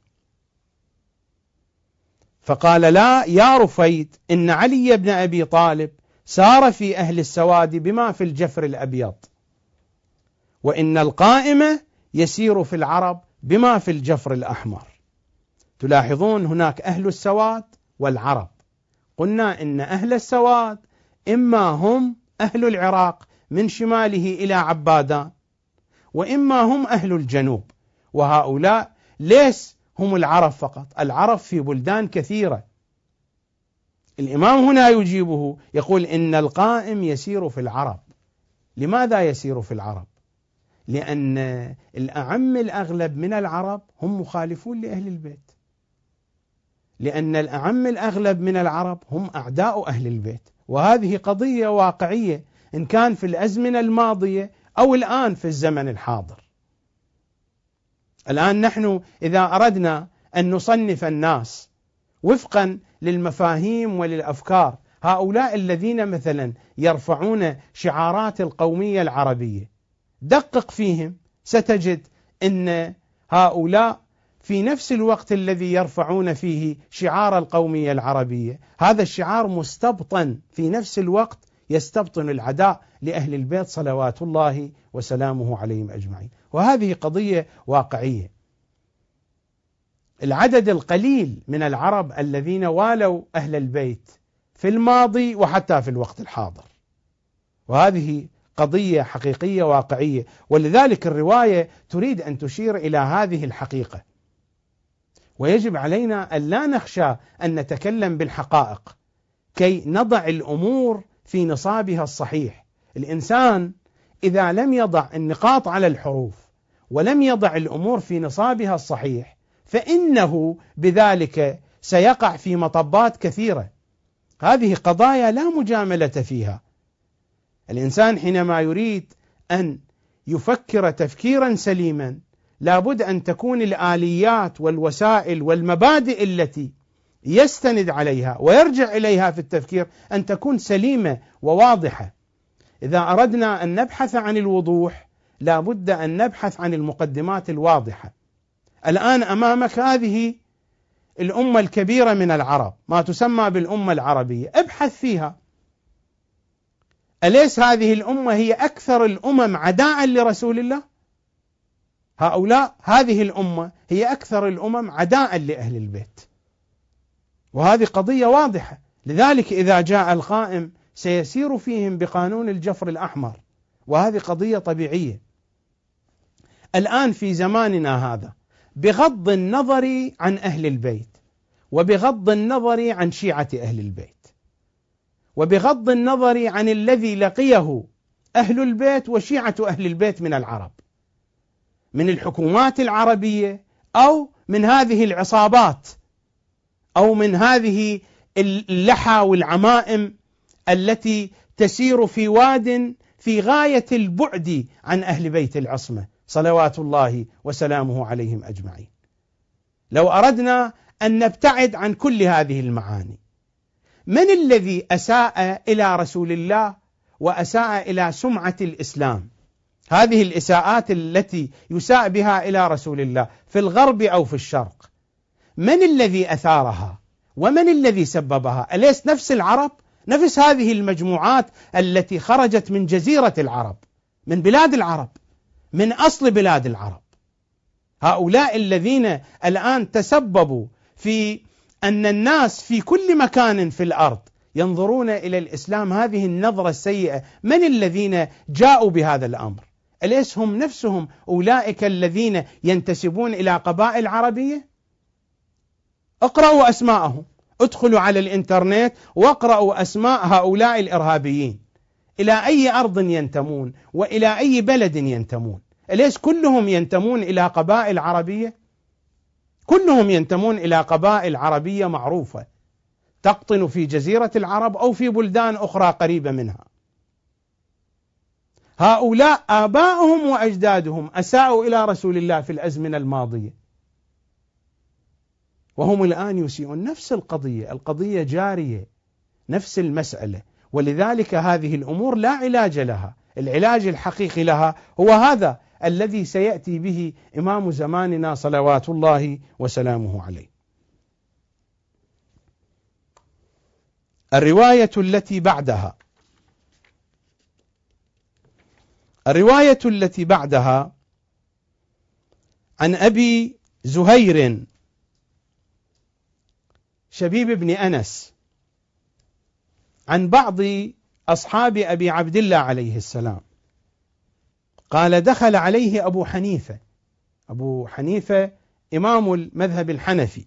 A: فقال: لا يا رفيد، إن علي بن أبي طالب سار في أهل السواد بما في الجفر الأبيض، وإن القائمة يسير في العرب بما في الجفر الأحمر. تلاحظون هناك أهل السواد والعرب. قلنا إن أهل السواد إما هم أهل العراق من شماله إلى عبادان، وإما هم أهل الجنوب، وهؤلاء ليس هم العرب فقط، العرب في بلدان كثيرة. الإمام هنا يجيبه يقول إن القائم يسير في العرب. لماذا يسير في العرب؟ لأن الأعم الأغلب من العرب هم مخالفون لأهل البيت، لأن الأعم الأغلب من العرب هم أعداء أهل البيت، وهذه قضية واقعية إن كان في الأزمنة الماضية أو الآن في الزمن الحاضر. الآن نحن إذا أردنا أن نصنف الناس وفقا للمفاهيم وللأفكار، هؤلاء الذين مثلا يرفعون شعارات القومية العربية، دقق فيهم ستجد أن هؤلاء في نفس الوقت الذي يرفعون فيه شعار القومية العربية، هذا الشعار مستبطن في نفس الوقت يستبطن العداء لأهل البيت صلوات الله وسلامه عليهم أجمعين. وهذه قضية واقعية. العدد القليل من العرب الذين والوا أهل البيت في الماضي وحتى في الوقت الحاضر، وهذه قضية حقيقية واقعية، ولذلك الرواية تريد أن تشير إلى هذه الحقيقة، ويجب علينا أن لا نخشى أن نتكلم بالحقائق كي نضع الأمور في نصابها الصحيح. الإنسان إذا لم يضع النقاط على الحروف ولم يضع الأمور في نصابها الصحيح فإنه بذلك سيقع في مطبات كثيرة. هذه قضايا لا مجاملة فيها. الإنسان حينما يريد أن يفكر تفكيرا سليما لابد أن تكون الآليات والوسائل والمبادئ التي يستند عليها ويرجع إليها في التفكير أن تكون سليمة وواضحة. إذا أردنا أن نبحث عن الوضوح لابد أن نبحث عن المقدمات الواضحة. الآن أمامك هذه الأمة الكبيرة من العرب، ما تسمى بالأمة العربية، ابحث فيها. أليس هذه الأمة هي أكثر الأمم عداء لرسول الله؟ هؤلاء هذه الأمة هي أكثر الأمم عداء لأهل البيت، وهذه قضية واضحة. لذلك إذا جاء القائم سيسير فيهم بقانون الجفر الأحمر، وهذه قضية طبيعية. الآن في زماننا هذا بغض النظر عن أهل البيت، وبغض النظر عن شيعة أهل البيت، وبغض النظر عن الذي لقيه أهل البيت وشيعة أهل البيت من العرب، من الحكومات العربية أو من هذه العصابات أو من هذه اللحى والعمائم التي تسير في واد في غاية البعد عن أهل بيت العصمة صلوات الله وسلامه عليهم أجمعين. لو أردنا أن نبتعد عن كل هذه المعاني، من الذي أساء إلى رسول الله وأساء إلى سمعة الإسلام؟ هذه الإساءات التي يساء بها إلى رسول الله في الغرب أو في الشرق، من الذي أثارها ومن الذي سببها؟ أليس نفس العرب؟ نفس هذه المجموعات التي خرجت من جزيرة العرب، من بلاد العرب، من أصل بلاد العرب. هؤلاء الذين الآن تسببوا في أن الناس في كل مكان في الأرض ينظرون إلى الإسلام هذه النظرة السيئة، من الذين جاءوا بهذا الأمر؟ أليس هم نفسهم أولئك الذين ينتسبون إلى قبائل عربية؟ اقرأوا أسماءهم، ادخلوا على الإنترنت واقرأوا أسماء هؤلاء الإرهابيين، إلى أي أرض ينتمون وإلى أي بلد ينتمون. أليس كلهم ينتمون إلى قبائل عربية؟ كلهم ينتمون إلى قبائل عربية معروفة تقطن في جزيرة العرب أو في بلدان أخرى قريبة منها. هؤلاء آباؤهم وأجدادهم أساءوا إلى رسول الله في الأزمنة الماضية، وهم الآن يسيئون. نفس القضية، القضية جارية، نفس المسألة. ولذلك هذه الأمور لا علاج لها، العلاج الحقيقي لها هو هذا الذي سيأتي به إمام زماننا صلوات الله وسلامه عليه. الرواية التي بعدها الرواية التي بعدها عن أبي زهير شبيب بن أنس عن بعض أصحاب أبي عبد الله عليه السلام قال: دخل عليه أبو حنيفة. أبو حنيفة إمام المذهب الحنفي.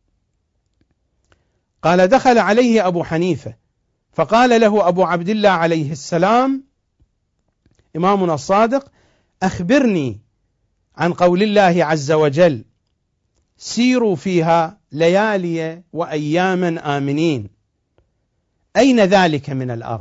A: قال: دخل عليه أبو حنيفة فقال له أبو عبد الله عليه السلام إمامنا الصادق: أخبرني عن قول الله عز وجل: سيروا فيها ليالي وأياما آمنين، أين ذلك من الأرض؟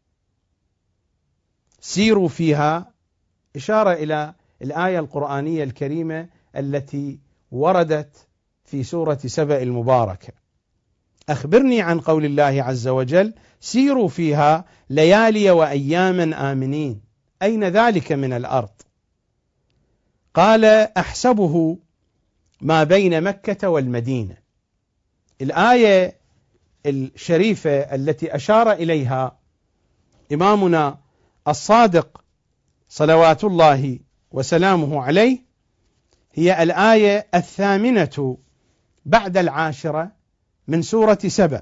A: سيروا فيها إشارة إلى الآية القرآنية الكريمة التي وردت في سورة سبأ المباركة. أخبرني عن قول الله عز وجل: سيروا فيها ليالي وأياما آمنين، أين ذلك من الأرض؟ قال: أحسبه ما بين مكة والمدينة. الآية الشريفة التي أشار إليها إمامنا الصادق صلوات الله وسلامه عليه هي الآية الثامنة بعد العاشرة من سورة سبأ: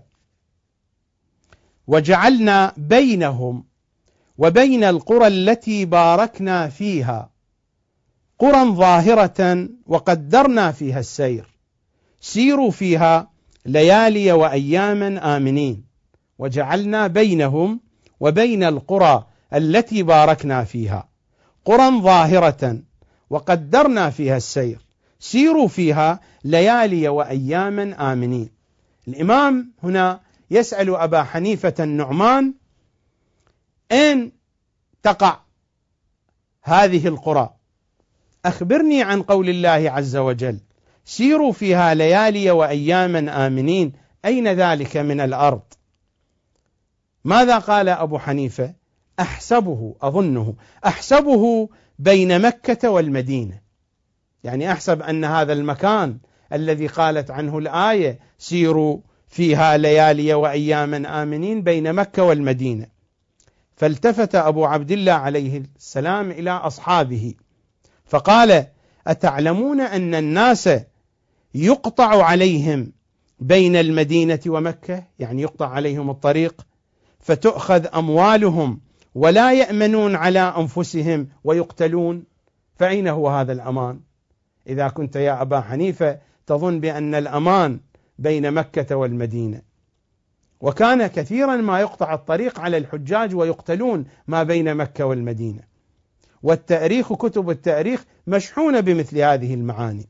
A: وجعلنا بينهم وبين القرى التي باركنا فيها قرى ظاهرة وقدرنا فيها السير سيروا فيها ليالي وأياما آمنين. وجعلنا بينهم وبين القرى التي باركنا فيها قرى ظاهرة وقدرنا فيها السير سيروا فيها ليالي وأياما آمنين. الإمام هنا يسأل أبا حنيفة النعمان: أين تقع هذه القرى؟ أخبرني عن قول الله عز وجل: سيروا فيها ليالي وأياما آمنين، أين ذلك من الأرض؟ ماذا قال أبو حنيفة؟ أحسبه أظنه أحسبه بين مكة والمدينة، يعني أحسب أن هذا المكان الذي قالت عنه الآية سيروا فيها ليالي وأياما آمنين بين مكة والمدينة. فالتفت أبو عبد الله عليه السلام إلى أصحابه فقال: أتعلمون أن الناس يقطع عليهم بين المدينة ومكة، يعني يقطع عليهم الطريق فتؤخذ أموالهم ولا يأمنون على أنفسهم ويقتلون؟ فأين هو هذا الأمان؟ إذا كنت يا أبا حنيفة تظن بأن الأمان بين مكة والمدينة. وكان كثيرا ما يقطع الطريق على الحجاج ويقتلون ما بين مكة والمدينة، والتاريخ كتب التاريخ مشحونة بمثل هذه المعاني.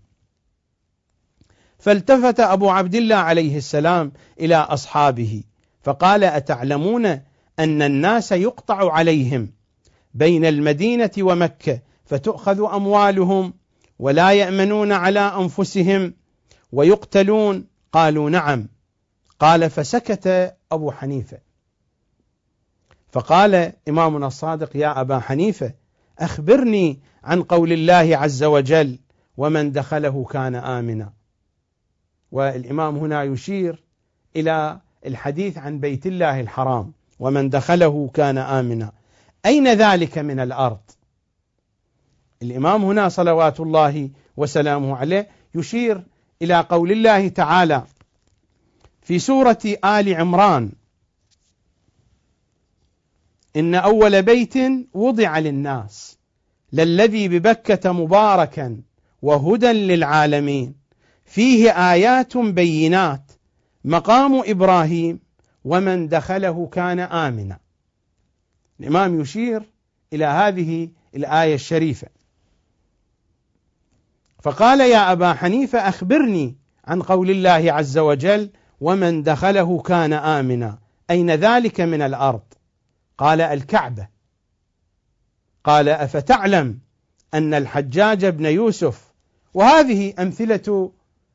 A: فالتفت أبو عبد الله عليه السلام إلى أصحابه فقال: أتعلمون أن الناس يقطع عليهم بين المدينة ومكة فتؤخذ أموالهم ولا يأمنون على أنفسهم ويقتلون؟ قالوا: نعم. قال: فسكت أبو حنيفة. فقال إمامنا الصادق: يا أبا حنيفة، أخبرني عن قول الله عز وجل: ومن دخله كان آمنا. والإمام هنا يشير إلى الحديث عن بيت الله الحرام: ومن دخله كان آمنا، أين ذلك من الأرض؟ الإمام هنا صلوات الله وسلامه عليه يشير إلى قول الله تعالى في سورة آل عمران: إن أول بيت وضع للناس للذي ببكة مباركا وهدى للعالمين فيه آيات بينات مقام إبراهيم ومن دخله كان آمنا. الإمام يشير إلى هذه الآية الشريفة فقال: يا أبا حنيفة، أخبرني عن قول الله عز وجل: ومن دخله كان آمنا، أين ذلك من الأرض؟ قال: الكعبة. قال: أفتعلم أن الحجاج بن يوسف، وهذه أمثلة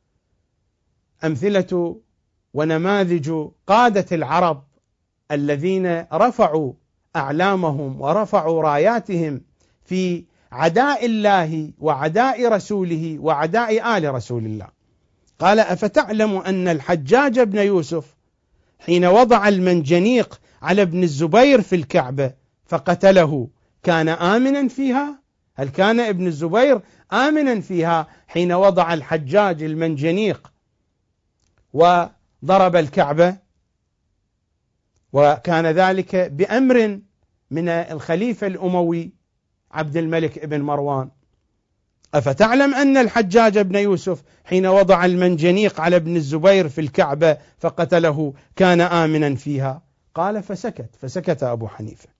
A: أمثلة ونماذج قادة العرب الذين رفعوا أعلامهم ورفعوا راياتهم في عداء الله وعداء رسوله وعداء آل رسول الله. قال: أفتعلم أن الحجاج بن يوسف حين وضع المنجنيق على ابن الزبير في الكعبة فقتله كان آمنا فيها؟ هل كان ابن الزبير آمنا فيها حين وضع الحجاج المنجنيق وضرب الكعبة؟ وكان ذلك بأمر من الخليفة الأموي عبد الملك ابن مروان. أفتعلم أن الحجاج بن يوسف حين وضع المنجنيق على ابن الزبير في الكعبة فقتله كان آمنا فيها؟ قال: فسكت فسكت أبو حنيفة.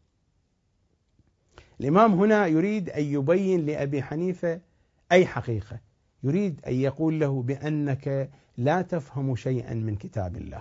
A: الإمام هنا يريد أن يبين لأبي حنيفة أي حقيقة، يريد أن يقول له بأنك لا تفهم شيئا من كتاب الله،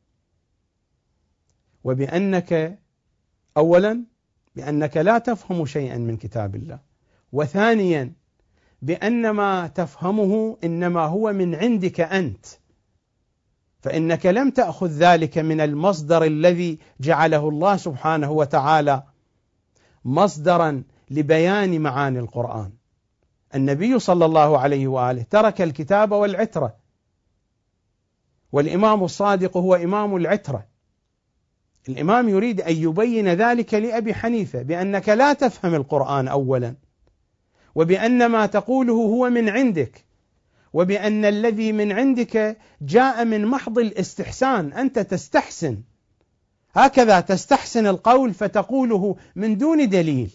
A: وبأنك أولا بأنك لا تفهم شيئا من كتاب الله، وثانيا بأن ما تفهمه إنما هو من عندك أنت، فإنك لم تأخذ ذلك من المصدر الذي جعله الله سبحانه وتعالى مصدرا لبيان معاني القرآن. النبي صلى الله عليه وآله ترك الكتاب والعترة، والإمام الصادق هو إمام العترة. الإمام يريد أن يبين ذلك لأبي حنيفة بأنك لا تفهم القرآن أولا، وبأن ما تقوله هو من عندك، وبأن الذي من عندك جاء من محض الاستحسان، أنت تستحسن، هكذا تستحسن القول فتقوله من دون دليل.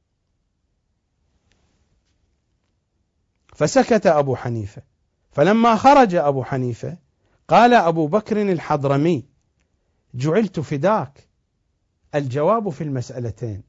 A: فسكت أبو حنيفة. فلما خرج أبو حنيفة قال أبو بكر الحضرمي: جعلت فداك. الجواب في المسألتين.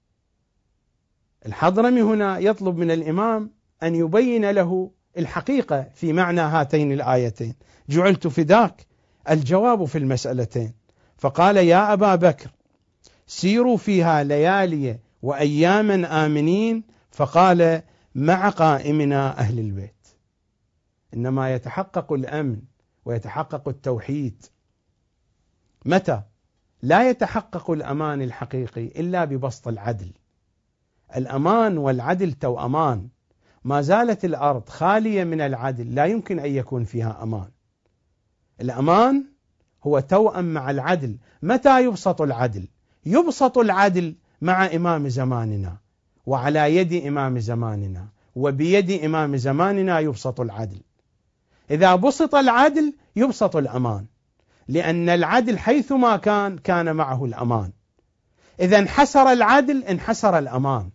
A: الحضرمي هنا يطلب من الإمام أن يبين له الحقيقة في معنى هاتين الآيتين. جعلت فداك، الجواب في المسألتين. فقال: يا أبا بكر سيروا فيها ليالي وأياما آمنين. فقال: مع قائمنا أهل البيت. إنما يتحقق الأمن ويتحقق التوحيد متى؟ لا يتحقق الأمان الحقيقي إلا ببسط العدل. الأمان والعدل توأمان. ما زالت الأرض خالية من العدل لا يمكن أن يكون فيها أمان. الأمان هو توأم مع العدل. متى يبسط العدل؟ يبسط العدل مع إمام زماننا، وعلى يد إمام زماننا، وبيد إمام زماننا يبسط العدل. إذا بسط العدل يبسط الأمان، لأن العدل حيثما كان كان معه الأمان. إذا انحسر العدل انحسر الأمان.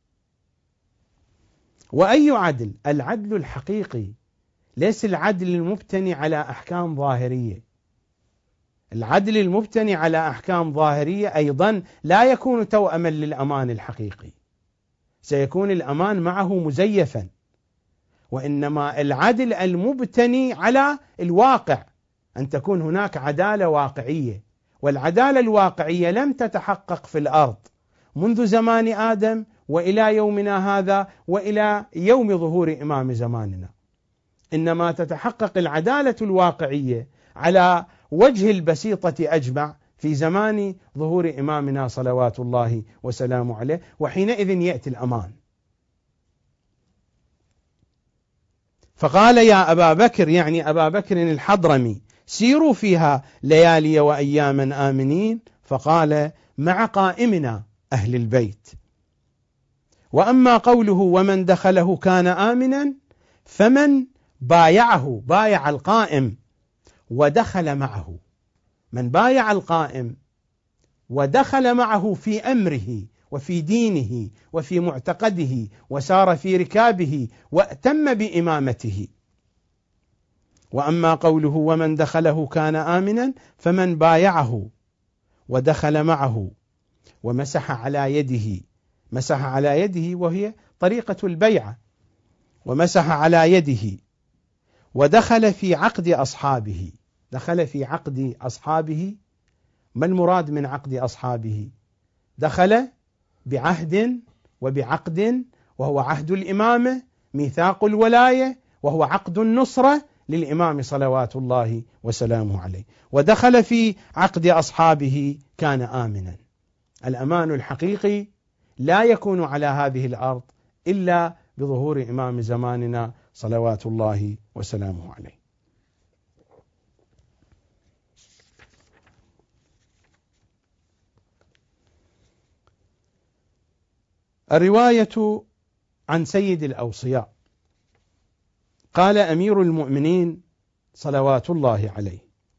A: وأي عدل؟ العدل الحقيقي، ليس العدل المبتني على أحكام ظاهرية. العدل المبتني على أحكام ظاهرية أيضا لا يكون توأما للأمان الحقيقي، سيكون الأمان معه مزيفا. وإنما العدل المبتني على الواقع، أن تكون هناك عدالة واقعية. والعدالة الواقعية لم تتحقق في الأرض منذ زمان آدم وإلى يومنا هذا وإلى يوم ظهور إمام زماننا. إنما تتحقق العدالة الواقعية على وجه البسيطة أجمع في زمان ظهور إمامنا صلوات الله وسلامه عليه، وحينئذ يأتي الأمان. فقال: يا أبا بكر، يعني أبا بكر الحضرمي، سيروا فيها ليالي وأياما آمنين. فقال: مع قائمنا أهل البيت. وأما قوله ومن دخله كان آمنا، فمن بايعه، بايع القائم ودخل معه. من بايع القائم ودخل معه في أمره وفي دينه وفي معتقده وسار في ركابه وأتم بإمامته. وأما قوله ومن دخله كان آمنا، فمن بايعه ودخل معه ومسح على يده، مسح على يده وهي طريقة البيعة، ومسح على يده ودخل في عقد أصحابه. دخل في عقد أصحابه، ما المراد من عقد أصحابه؟ دخل بعهد وبعقد، وهو عهد الإمامة، ميثاق الولاية، وهو عقد النصرة للإمام صلوات الله وسلامه عليه. ودخل في عقد أصحابه كان آمنا. الأمان الحقيقي لا يكون على هذه الأرض إلا بظهور إمام زماننا صلوات الله وسلامه عليه. الرواية عن سيد الأوصياء قال أمير المؤمنين صلوات الله عليه: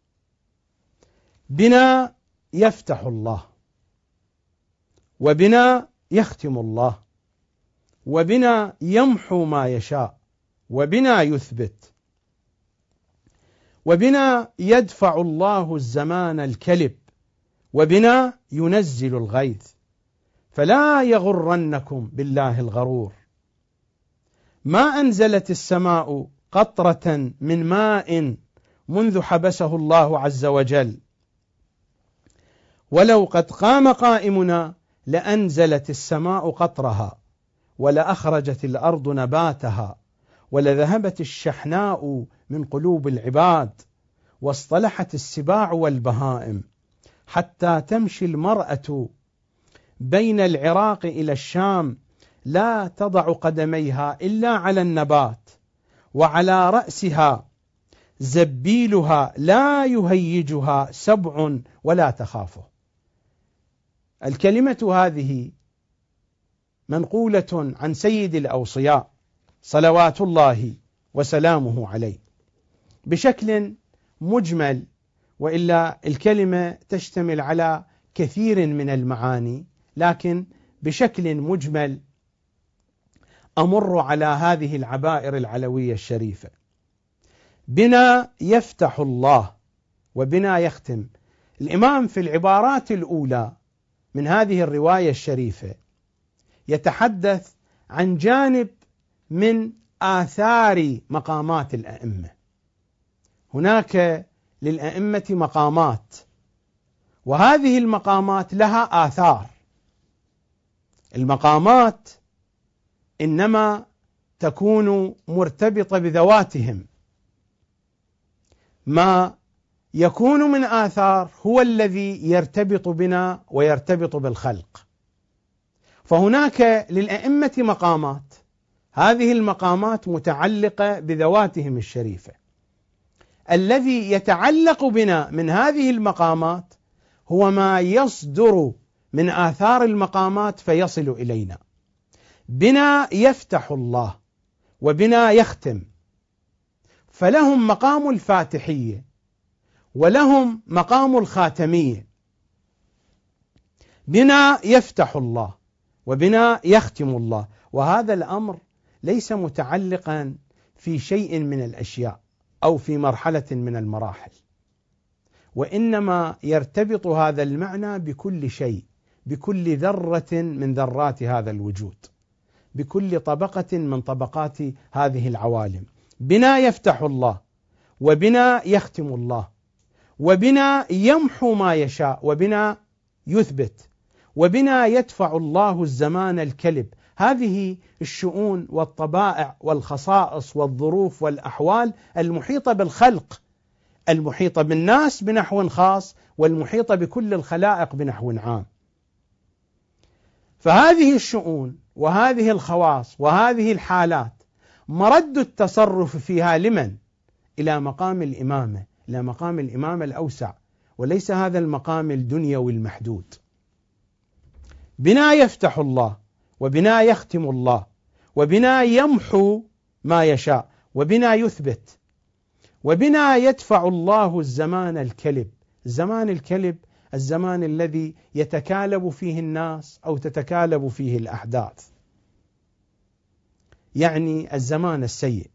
A: بنا يفتح الله، وبنا يختم الله، وبنا يمحو ما يشاء، وبنا يثبت، وبنا يدفع الله الزمان الكلب، وبنا ينزل الغيث، فلا يغرنكم بالله الغرور. ما أنزلت السماء قطرة من ماء منذ حبسه الله عز وجل، ولو قد قام قائمنا لأنزلت السماء قطرها، ولأخرجت الأرض نباتها، ولذهبت الشحناء من قلوب العباد، واصطلحت السباع والبهائم، حتى تمشي المرأة بين العراق إلى الشام لا تضع قدميها إلا على النبات، وعلى رأسها زبيلها لا يهيجها سبع ولا تخافه. الكلمة هذه منقولة عن سيد الأوصياء صلوات الله وسلامه عليه بشكل مجمل، وإلا الكلمة تشتمل على كثير من المعاني، لكن بشكل مجمل أمر على هذه العبائر العلوية الشريفة. بنا يفتح الله وبنا يختم. الإمام في العبارات الأولى من هذه الرواية الشريفة يتحدث عن جانب من آثار مقامات الأئمة. هناك للأئمة مقامات، وهذه المقامات لها آثار. المقامات إنما تكون مرتبطة بذواتهم، ما يكون من آثار هو الذي يرتبط بنا ويرتبط بالخلق. فهناك للأئمة مقامات، هذه المقامات متعلقة بذواتهم الشريفة. الذي يتعلق بنا من هذه المقامات هو ما يصدر من آثار المقامات فيصل إلينا. بنا يفتح الله وبنا يختم، فلهم مقام الفاتحية ولهم مقام الخاتمية. بنا يفتح الله وبنا يختم الله، وهذا الأمر ليس متعلقا في شيء من الأشياء أو في مرحلة من المراحل، وإنما يرتبط هذا المعنى بكل شيء، بكل ذرة من ذرات هذا الوجود، بكل طبقة من طبقات هذه العوالم. بنا يفتح الله وبنا يختم الله وبنا يمحو ما يشاء وبنا يثبت وبنا يدفع الله الزمان الكلب. هذه الشؤون والطبائع والخصائص والظروف والأحوال المحيطة بالخلق، المحيطة بالناس بنحو خاص والمحيطة بكل الخلائق بنحو عام. فهذه الشؤون وهذه الخواص وهذه الحالات مرد التصرف فيها لمن؟ إلى مقام الإمامة، إلى مقام الإمامة الأوسع، وليس هذا المقام الدنيوي المحدود. بنا يفتح الله وبنا يختم الله وبنا يمحو ما يشاء وبنا يثبت وبنا يدفع الله الزمان الكلب. الزمان الكلب الزمان الذي يتكالب فيه الناس أو تتكالب فيه الأحداث، يعني الزمان السيء.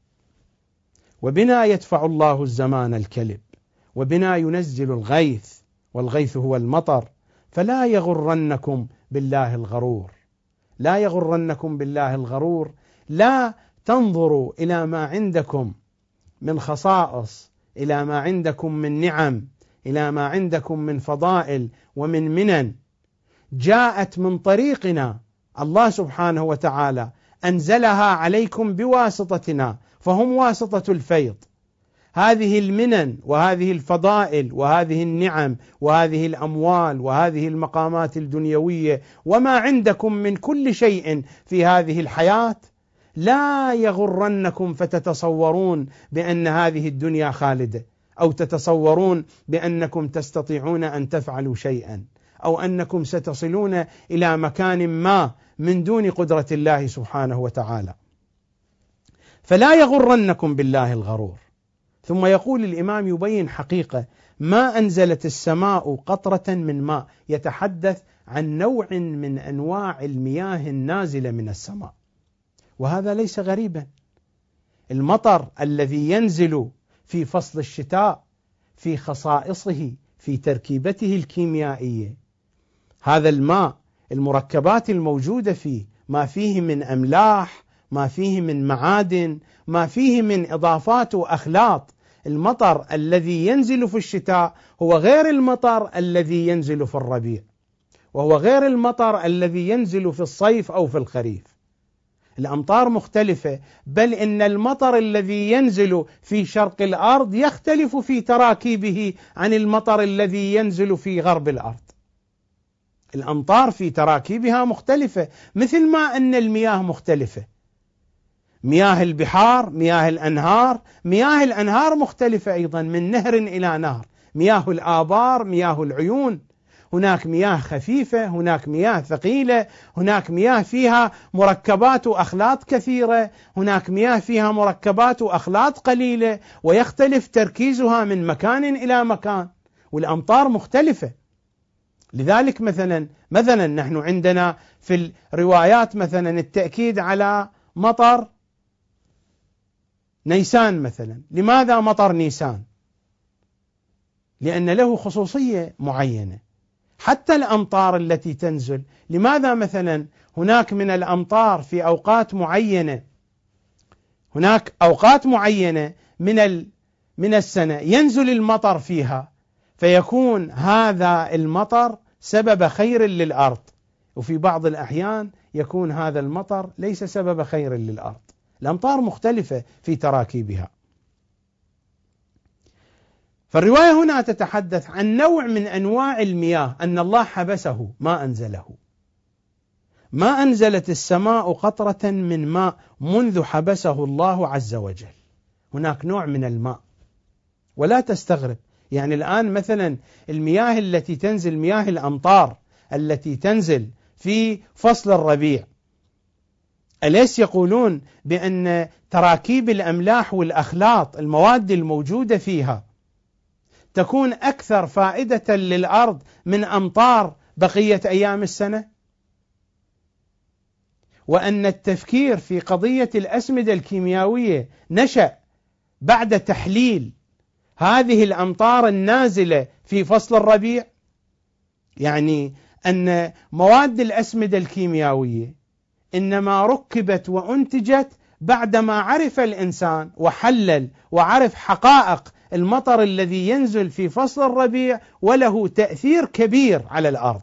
A: وبنا يدفع الله الزمان الكلب وبنا ينزل الغيث، والغيث هو المطر. فلا يغرنكم بالله الغرور، لا يغرنكم بالله الغرور. لا تنظروا إلى ما عندكم من خصائص، إلى ما عندكم من نعم، إلى ما عندكم من فضائل ومن منن جاءت من طريقنا. الله سبحانه وتعالى أنزلها عليكم بواسطتنا، فهم واسطة الفيض. هذه المنن وهذه الفضائل وهذه النعم وهذه الأموال وهذه المقامات الدنيوية وما عندكم من كل شيء في هذه الحياة لا يغرنكم فتتصورون بأن هذه الدنيا خالدة، أو تتصورون بأنكم تستطيعون أن تفعلوا شيئا، أو أنكم ستصلون إلى مكان ما من دون قدرة الله سبحانه وتعالى. فلا يغرنكم بالله الغرور. ثم يقول الإمام يبين حقيقة: ما أنزلت السماء قطرة من ماء. يتحدث عن نوع من أنواع المياه النازلة من السماء، وهذا ليس غريبا. المطر الذي ينزل في فصل الشتاء في خصائصه في تركيبته الكيميائية، هذا الماء المركبات الموجودة فيه، ما فيه من أملاح، ما فيه من معادن، ما فيه من إضافات وأخلاط. المطر الذي ينزل في الشتاء هو غير المطر الذي ينزل في الربيع، وهو غير المطر الذي ينزل في الصيف أو في الخريف. الأمطار مختلفة، بل إن المطر الذي ينزل في شرق الأرض يختلف في تراكيبه عن المطر الذي ينزل في غرب الأرض. الأمطار في تراكيبها مختلفة، مثل ما أن المياه مختلفة. مياه البحار، مياه الأنهار، مياه الأنهار مختلفة أيضا من نهر إلى نهر، مياه الآبار، مياه العيون. هناك مياه خفيفة، هناك مياه ثقيلة، هناك مياه فيها مركبات وأخلاط كثيرة، هناك مياه فيها مركبات وأخلاط قليلة، ويختلف تركيزها من مكان إلى مكان، والأمطار مختلفة. لذلك مثلا مثلا نحن عندنا في الروايات مثلا التأكيد على مطر نيسان مثلا. لماذا مطر نيسان؟ لأن له خصوصية معينة. حتى الأمطار التي تنزل، لماذا مثلا هناك من الأمطار في أوقات معينة، هناك أوقات معينة من من السنة ينزل المطر فيها فيكون هذا المطر سبب خير للأرض، وفي بعض الأحيان يكون هذا المطر ليس سبب خير للأرض. الأمطار مختلفة في تراكيبها. فالرواية هنا تتحدث عن نوع من أنواع المياه أن الله حبسه ما أنزله. ما أنزلت السماء قطرة من ماء منذ حبسه الله عز وجل. هناك نوع من الماء، ولا تستغرب. يعني الآن مثلا المياه التي تنزل، مياه الأمطار التي تنزل في فصل الربيع، أليس يقولون بأن تراكيب الأملاح والأخلاط المواد الموجودة فيها تكون أكثر فائدة للأرض من أمطار بقية أيام السنة؟ وأن التفكير في قضية الأسمدة الكيميائية نشأ بعد تحليل هذه الأمطار النازلة في فصل الربيع. يعني أن مواد الأسمدة الكيميائية إنما ركبت وأنتجت بعدما عرف الإنسان وحلل وعرف حقائق المطر الذي ينزل في فصل الربيع وله تأثير كبير على الأرض.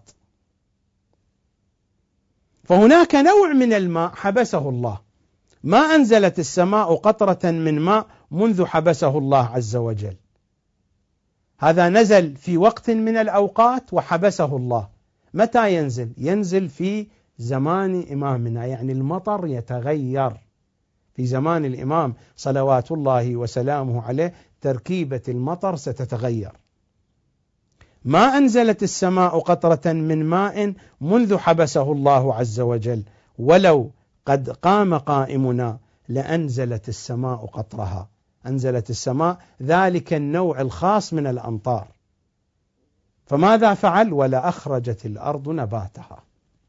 A: فهناك نوع من الماء حبسه الله. ما أنزلت السماء قطرة من ماء منذ حبسه الله عز وجل. هذا نزل في وقت من الأوقات وحبسه الله. متى ينزل؟ ينزل في زمان إمامنا، يعني المطر يتغير في زمان الإمام صلوات الله وسلامه عليه، تركيبة المطر ستتغير. ما أنزلت السماء قطرة من ماء منذ حبسه الله عز وجل، ولو قد قام قائمنا لأنزلت السماء قطرها. أنزلت السماء ذلك النوع الخاص من الأمطار. فماذا فعل؟ ولا أخرجت الأرض نباتها.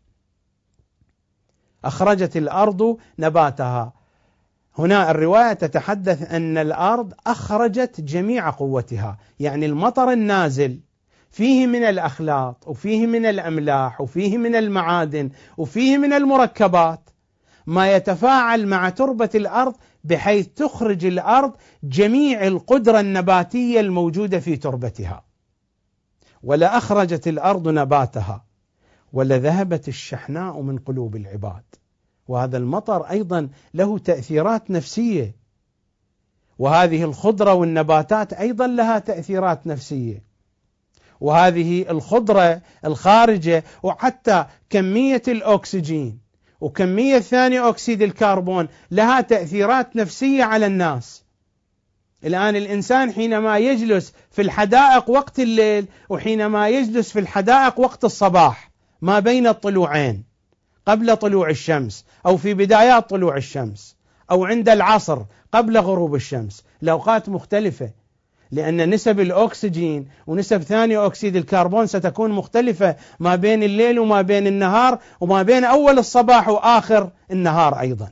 A: أخرجت الأرض نباتها. هنا الرواية تتحدث أن الأرض أخرجت جميع قوتها، يعني المطر النازل فيه من الأخلاط وفيه من الأملاح وفيه من المعادن وفيه من المركبات ما يتفاعل مع تربة الأرض بحيث تخرج الأرض جميع القدرة النباتية الموجودة في تربتها. ولا أخرجت الأرض نباتها ولذهبت الشحناء من قلوب العباد. وهذا المطر أيضا له تأثيرات نفسية، وهذه الخضرة والنباتات أيضا لها تأثيرات نفسية، وهذه الخضرة الخارجة وحتى كمية الأكسجين وكمية ثاني أكسيد الكربون لها تأثيرات نفسية على الناس. الآن الإنسان حينما يجلس في الحدائق وقت الليل وحينما يجلس في الحدائق وقت الصباح ما بين الطلوعين، قبل طلوع الشمس أو في بدايات طلوع الشمس أو عند العصر قبل غروب الشمس، الأوقات مختلفة، لأن نسب الأكسجين ونسب ثاني أكسيد الكربون ستكون مختلفة ما بين الليل وما بين النهار وما بين أول الصباح وآخر النهار أيضا.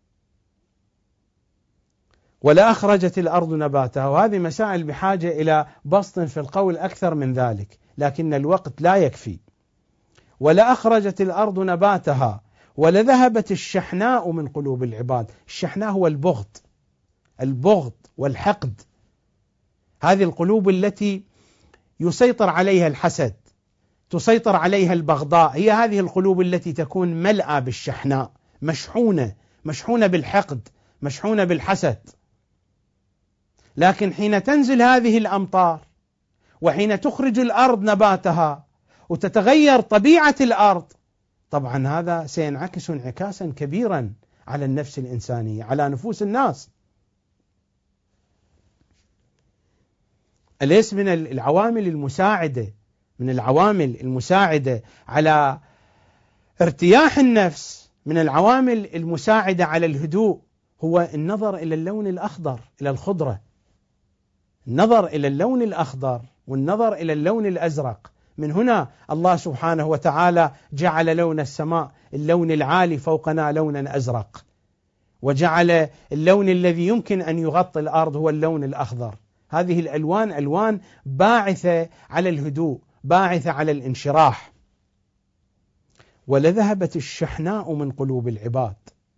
A: ولا أخرجت الأرض نباتها. وهذه مسائل بحاجة إلى بسط في القول أكثر من ذلك، لكن الوقت لا يكفي. ولا أخرجت الأرض نباتها ولذهبت الشحناء من قلوب العباد. الشحناء هو البغض، البغض والحقد، هذه القلوب التي يسيطر عليها الحسد، تسيطر عليها البغضاء، هي هذه القلوب التي تكون ملأى بالشحناء، مشحونة مشحونة بالحقد، مشحونة بالحسد. لكن حين تنزل هذه الأمطار وحين تخرج الأرض نباتها وتتغير طبيعة الأرض، طبعا هذا سينعكس انعكاسا كبيرا على النفس الإنسانية، على نفوس الناس. أليس من العوامل المساعدة من العوامل المساعدة على ارتياح النفس، من العوامل المساعدة على الهدوء، هو النظر إلى اللون الأخضر، إلى الخضرة. النظر إلى اللون الأخضر والنظر إلى اللون الأزرق. من هنا الله سبحانه وتعالى جعل لون السماء اللون العالي فوقنا لونا أزرق، وجعل اللون الذي يمكن أن يغطي الأرض هو اللون الأخضر. هذه الألوان ألوان باعثة على الهدوء، باعثة على الانشراح. ولذهبت الشحناء من قلوب العباد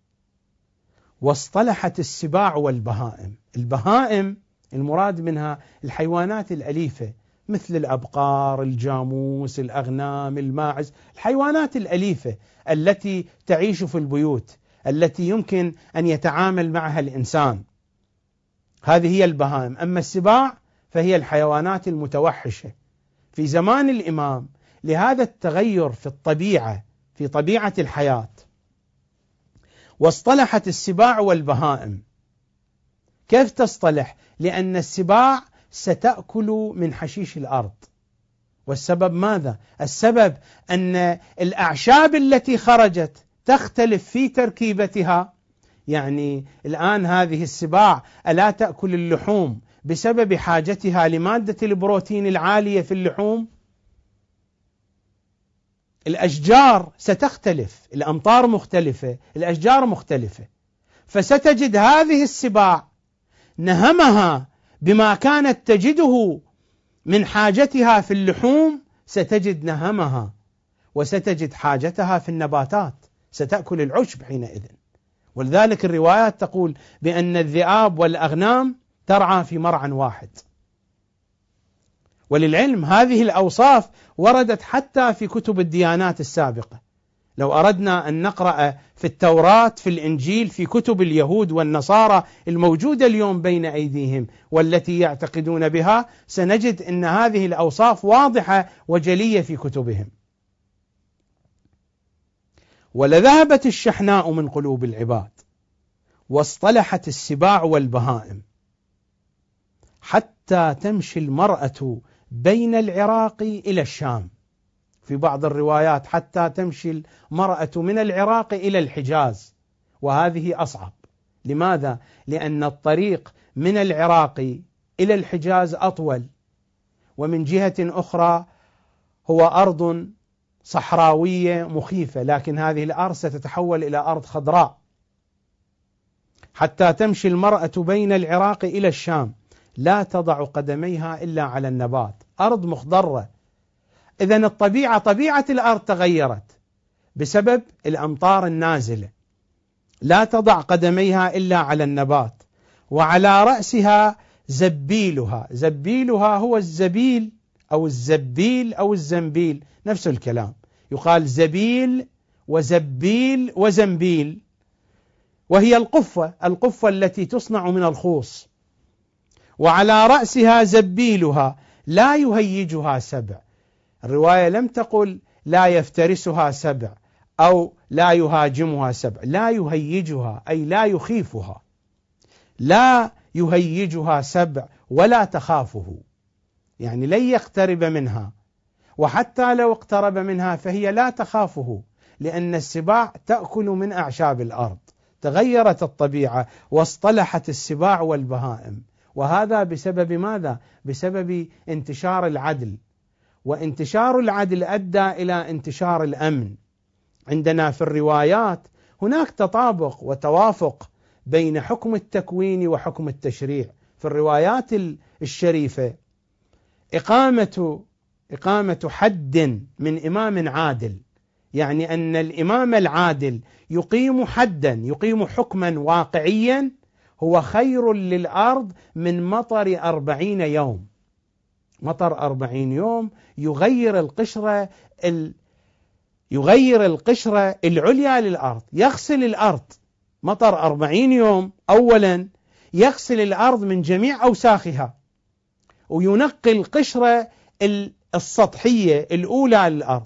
A: واصطلحت السباع والبهائم. البهائم المراد منها الحيوانات الأليفة مثل الأبقار، الجاموس، الأغنام، الماعز، الحيوانات الأليفة التي تعيش في البيوت، التي يمكن أن يتعامل معها الإنسان، هذه هي البهائم. أما السباع فهي الحيوانات المتوحشة. في زمان الإمام لهذا التغير في الطبيعة، في طبيعة الحياة، واصطلحت السباع والبهائم. كيف تصطلح؟ لأن السباع ستأكل من حشيش الأرض. والسبب ماذا؟ السبب أن الأعشاب التي خرجت تختلف في تركيبتها. يعني الآن هذه السباع ألا تأكل اللحوم بسبب حاجتها لمادة البروتين العالية في اللحوم؟ الأشجار ستختلف، الأمطار مختلفة، الأشجار مختلفة، فستجد هذه السباع نهمها بما كانت تجده من حاجتها في اللحوم، ستجد نهمها وستجد حاجتها في النباتات، ستأكل العشب حينئذ. ولذلك الروايات تقول بأن الذئاب والأغنام ترعى في مرعى واحد. وللعلم هذه الأوصاف وردت حتى في كتب الديانات السابقة. لو أردنا أن نقرأ في التوراة، في الإنجيل، في كتب اليهود والنصارى الموجودة اليوم بين أيديهم والتي يعتقدون بها، سنجد أن هذه الأوصاف واضحة وجلية في كتبهم. ولذهبت الشحناء من قلوب العباد واصطلحت السباع والبهائم حتى تمشي المرأة بين العراق إلى الشام. في بعض الروايات حتى تمشي المرأة من العراق إلى الحجاز، وهذه أصعب. لماذا؟ لأن الطريق من العراق إلى الحجاز أطول، ومن جهة أخرى هو أرض صحراوية مخيفة، لكن هذه الأرض ستتحول إلى أرض خضراء. حتى تمشي المرأة بين العراق إلى الشام لا تضع قدميها إلا على النبات، أرض مخضرة. إذن الطبيعة، طبيعة الأرض تغيرت بسبب الأمطار النازلة. لا تضع قدميها إلا على النبات، وعلى رأسها زبيلها. زبيلها هو الزبيل أو الزبيل أو الزنبيل، نفس الكلام، يقال زبيل وزبيل وزنبيل، وهي القفة، القفة التي تصنع من الخوص. وعلى رأسها زبيلها لا يهيجها سبع. الرواية لم تقل لا يفترسها سبع أو لا يهاجمها سبع، لا يهيجها أي لا يخيفها، لا يهيجها سبع ولا تخافه، يعني لن يقترب منها، وحتى لو اقترب منها فهي لا تخافه، لأن السباع تأكل من أعشاب الأرض. تغيرت الطبيعة واصطلحت السباع والبهائم، وهذا بسبب ماذا؟ بسبب انتشار العدل، وانتشار العدل أدى إلى انتشار الأمن. عندنا في الروايات هناك تطابق وتوافق بين حكم التكوين وحكم التشريع. في الروايات الشريفة إقامة إقامة حد من إمام عادل، يعني أن الإمام العادل يقيم حدا، يقيم حكما واقعيا، هو خير للأرض من مطر أربعين يوم. مطر أربعين يوم يغير القشرة ال... يغير القشرة العليا للأرض، يغسل الأرض. مطر أربعين يوم أولا يغسل الأرض من جميع أوساخها، وينقي القشرة السطحية الأولى للأرض،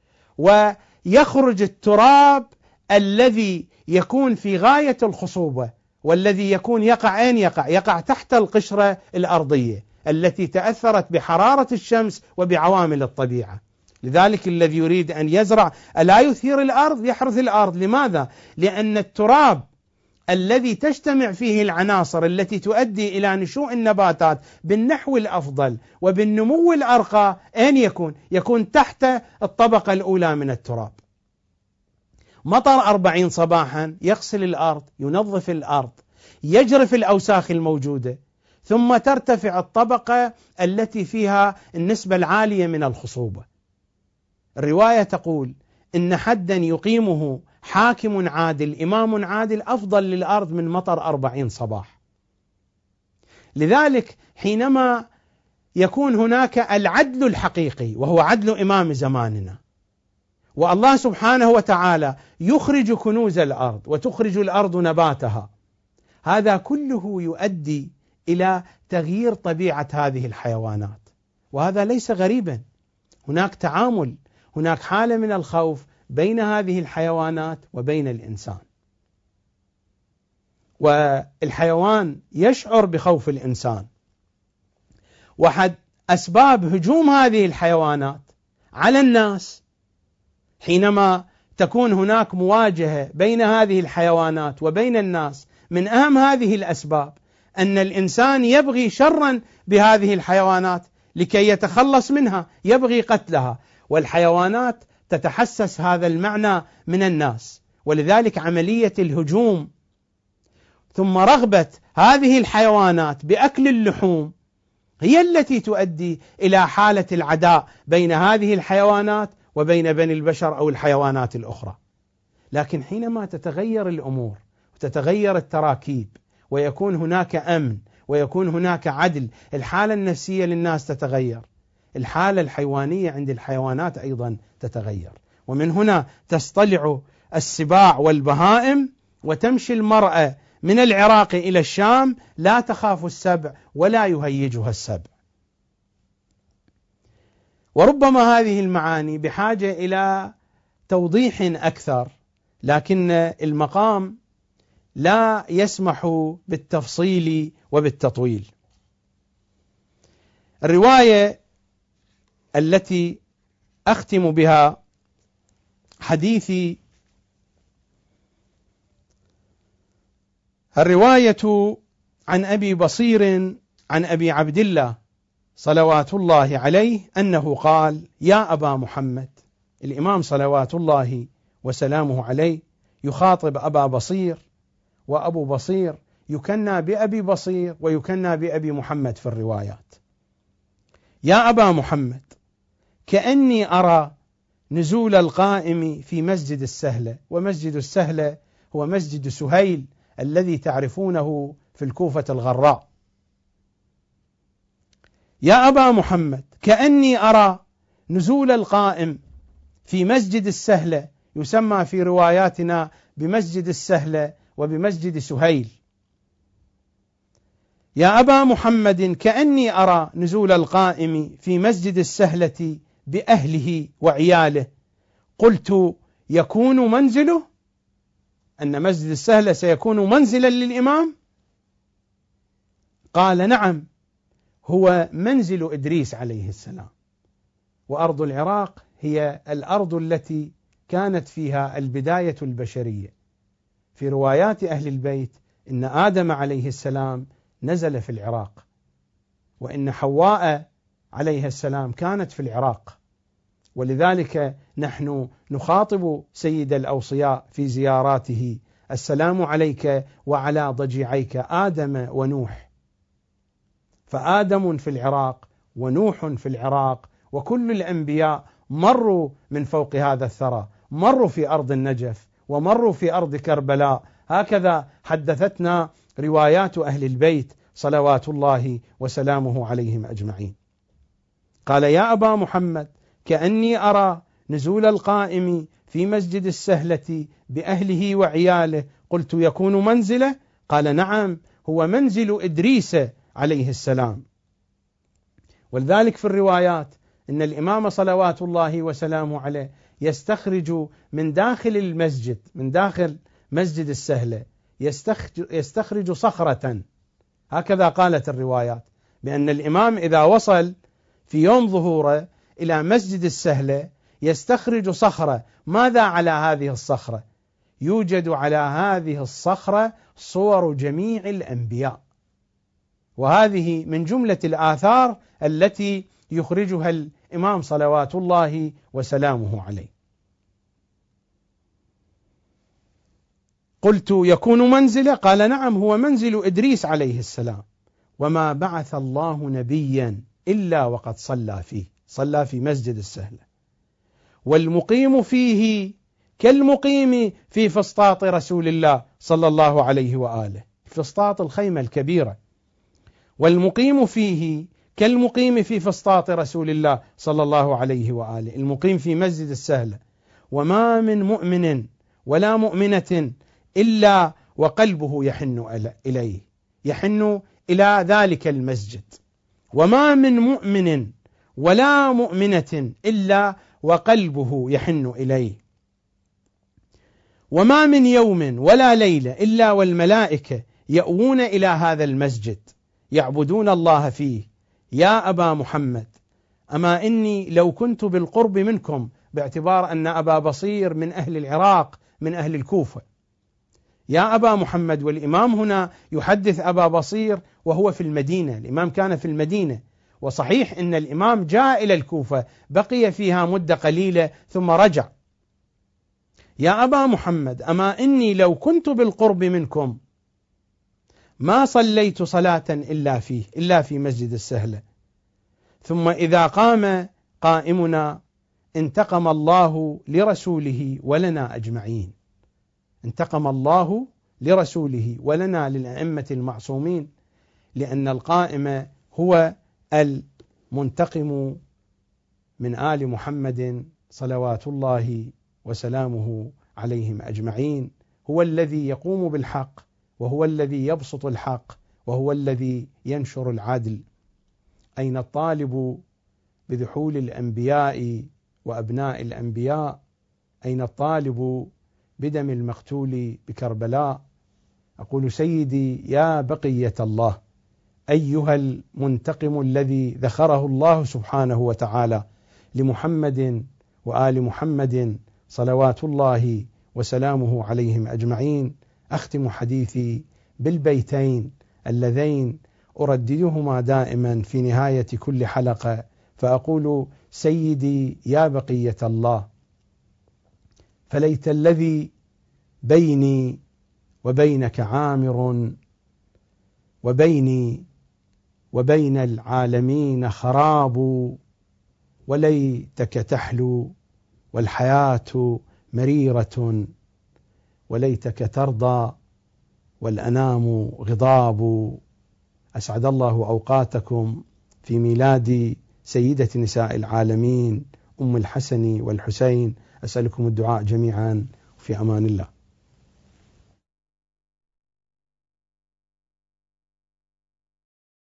A: ويخرج التراب الذي يكون في غاية الخصوبة، والذي يكون يقع أين يقع؟ يقع تحت القشرة الأرضية. التي تأثرت بحرارة الشمس وبعوامل الطبيعة. لذلك الذي يريد أن يزرع ألا يثير الأرض يحرث الأرض. لماذا؟ لأن التراب الذي تجتمع فيه العناصر التي تؤدي إلى نشوء النباتات بالنحو الأفضل وبالنمو الأرقى أين يكون؟ يكون تحت الطبقة الأولى من التراب. مطر أربعين صباحا يغسل الأرض، ينظف الأرض، يجرف الأوساخ الموجودة، ثم ترتفع الطبقة التي فيها النسبة العالية من الخصوبة. الرواية تقول إن حدا يقيمه حاكم عادل إمام عادل أفضل للأرض من مطر أربعين صباح. لذلك حينما يكون هناك العدل الحقيقي وهو عدل إمام زماننا، والله سبحانه وتعالى يخرج كنوز الأرض وتخرج الأرض نباتها، هذا كله يؤدي إلى تغيير طبيعة هذه الحيوانات، وهذا ليس غريبا. هناك تعامل، هناك حالة من الخوف بين هذه الحيوانات وبين الإنسان، والحيوان يشعر بخوف الإنسان. واحد أسباب هجوم هذه الحيوانات على الناس حينما تكون هناك مواجهة بين هذه الحيوانات وبين الناس، من أهم هذه الأسباب أن الإنسان يبغي شرا بهذه الحيوانات لكي يتخلص منها، يبغي قتلها، والحيوانات تتحسس هذا المعنى من الناس، ولذلك عملية الهجوم ثم رغبة هذه الحيوانات بأكل اللحوم هي التي تؤدي إلى حالة العداء بين هذه الحيوانات وبين بني البشر أو الحيوانات الأخرى. لكن حينما تتغير الأمور وتتغير التراكيب ويكون هناك أمن ويكون هناك عدل، الحالة النفسية للناس تتغير، الحالة الحيوانية عند الحيوانات أيضا تتغير، ومن هنا تصطلع السباع والبهائم وتمشي المرأة من العراق إلى الشام لا تخاف السبع ولا يهيجها السبع. وربما هذه المعاني بحاجة إلى توضيح أكثر، لكن المقام لا يسمح بالتفصيل وبالتطويل. الرواية التي أختم بها حديثي الرواية عن أبي بصير عن أبي عبد الله صلوات الله عليه أنه قال: يا أبا محمد. الإمام صلوات الله وسلامه عليه يخاطب أبا بصير، وأبو بصير يكنى بأبي بصير ويكنى بأبي محمد في الروايات. يا أبا محمد، كأني أرى نزول القائم في مسجد السهلة، ومسجد السهلة هو مسجد سهيل الذي تعرفونه في الكوفة الغراء. يا أبا محمد، كأني أرى نزول القائم في مسجد السهلة، يسمى في رواياتنا بمسجد السهلة وبمسجد سهيل. يا أبا محمد، كأني أرى نزول القائم في مسجد السهلة بأهله وعياله. قلت: يكون منزله؟ أن مسجد السهلة سيكون منزلا للإمام؟ قال: نعم، هو منزل إدريس عليه السلام. وأرض العراق هي الأرض التي كانت فيها البداية البشرية. في روايات أهل البيت إن آدم عليه السلام نزل في العراق، وإن حواء عليه السلام كانت في العراق، ولذلك نحن نخاطب سيد الأوصياء في زياراته: السلام عليك وعلى ضجيعيك آدم ونوح. فآدم في العراق ونوح في العراق، وكل الأنبياء مروا من فوق هذا الثرى، مروا في أرض النجف ومروا في أرض كربلاء. هكذا حدثتنا روايات أهل البيت صلوات الله وسلامه عليهم أجمعين. قال: يا أبا محمد، كأني أرى نزول القائم في مسجد السهلة بأهله وعياله. قلت: يكون منزله؟ قال: نعم، هو منزل إدريس عليه السلام. ولذلك في الروايات إن الإمام صلوات الله وسلامه عليه يستخرج من داخل المسجد، من داخل مسجد السهلة، يستخرج صخرة، هكذا قالت الروايات، بأن الإمام إذا وصل في يوم ظهوره إلى مسجد السهلة يستخرج صخرة. ماذا على هذه الصخرة؟ يوجد على هذه الصخرة صور جميع الأنبياء، وهذه من جملة الآثار التي يخرجها الإمام صلوات الله وسلامه عليه. قلت يكون منزله؟ قال نعم، هو منزل إدريس عليه السلام، وما بعث الله نبيا إلا وقد صلى فيه، صلى في مسجد السهلة. والمقيم فيه كالمقيم في فسطاط رسول الله صلى الله عليه وآله، فسطاط الخيمة الكبيرة. والمقيم فيه كالمقيم في فسطاط رسول الله صلى الله عليه وآله، المقيم في مسجد السهلة. وما من مؤمن ولا مؤمنة إلا وقلبه يحن إليه، يحن إلى ذلك المسجد. وما من مؤمن ولا مؤمنة إلا وقلبه يحن إليه. وما من يوم ولا ليلة إلا والملائكة يأوون إلى هذا المسجد يعبدون الله فيه. يا أبا محمد، أما إني لو كنت بالقرب منكم، باعتبار أن أبا بصير من أهل العراق من أهل الكوفة. يا أبا محمد، والإمام هنا يحدث أبا بصير وهو في المدينة، الإمام كان في المدينة، وصحيح أن الإمام جاء إلى الكوفة بقي فيها مدة قليلة ثم رجع. يا أبا محمد، أما إني لو كنت بالقرب منكم ما صليت صلاة إلا فيه، إلا في مسجد السهلة. ثم إذا قام قائمنا انتقم الله لرسوله ولنا أجمعين، انتقم الله لرسوله ولنا للأئمة المعصومين، لأن القائم هو المنتقم من آل محمد صلوات الله وسلامه عليهم أجمعين، هو الذي يقوم بالحق، وهو الذي يبسط الحق، وهو الذي ينشر العدل. أين الطالب بذحول الأنبياء وأبناء الأنبياء؟ أين الطالب بدم المقتول بكربلاء؟ أقول سيدي يا بقية الله، أيها المنتقم الذي ذخره الله سبحانه وتعالى لمحمد وآل محمد صلوات الله وسلامه عليهم أجمعين، أختم حديثي بالبيتين اللذين أرددهما دائما في نهاية كل حلقة، فأقول سيدي يا بقية الله، فليت الذي بيني وبينك عامر، وبيني وبين العالمين خراب، وليتك تحلو والحياة مريرة، وليتك ترضى والأنام غضاب. أسعد الله أوقاتكم في ميلاد سيدة نساء العالمين أم الحسن والحسين. أسألكم الدعاء جميعا، في أمان الله.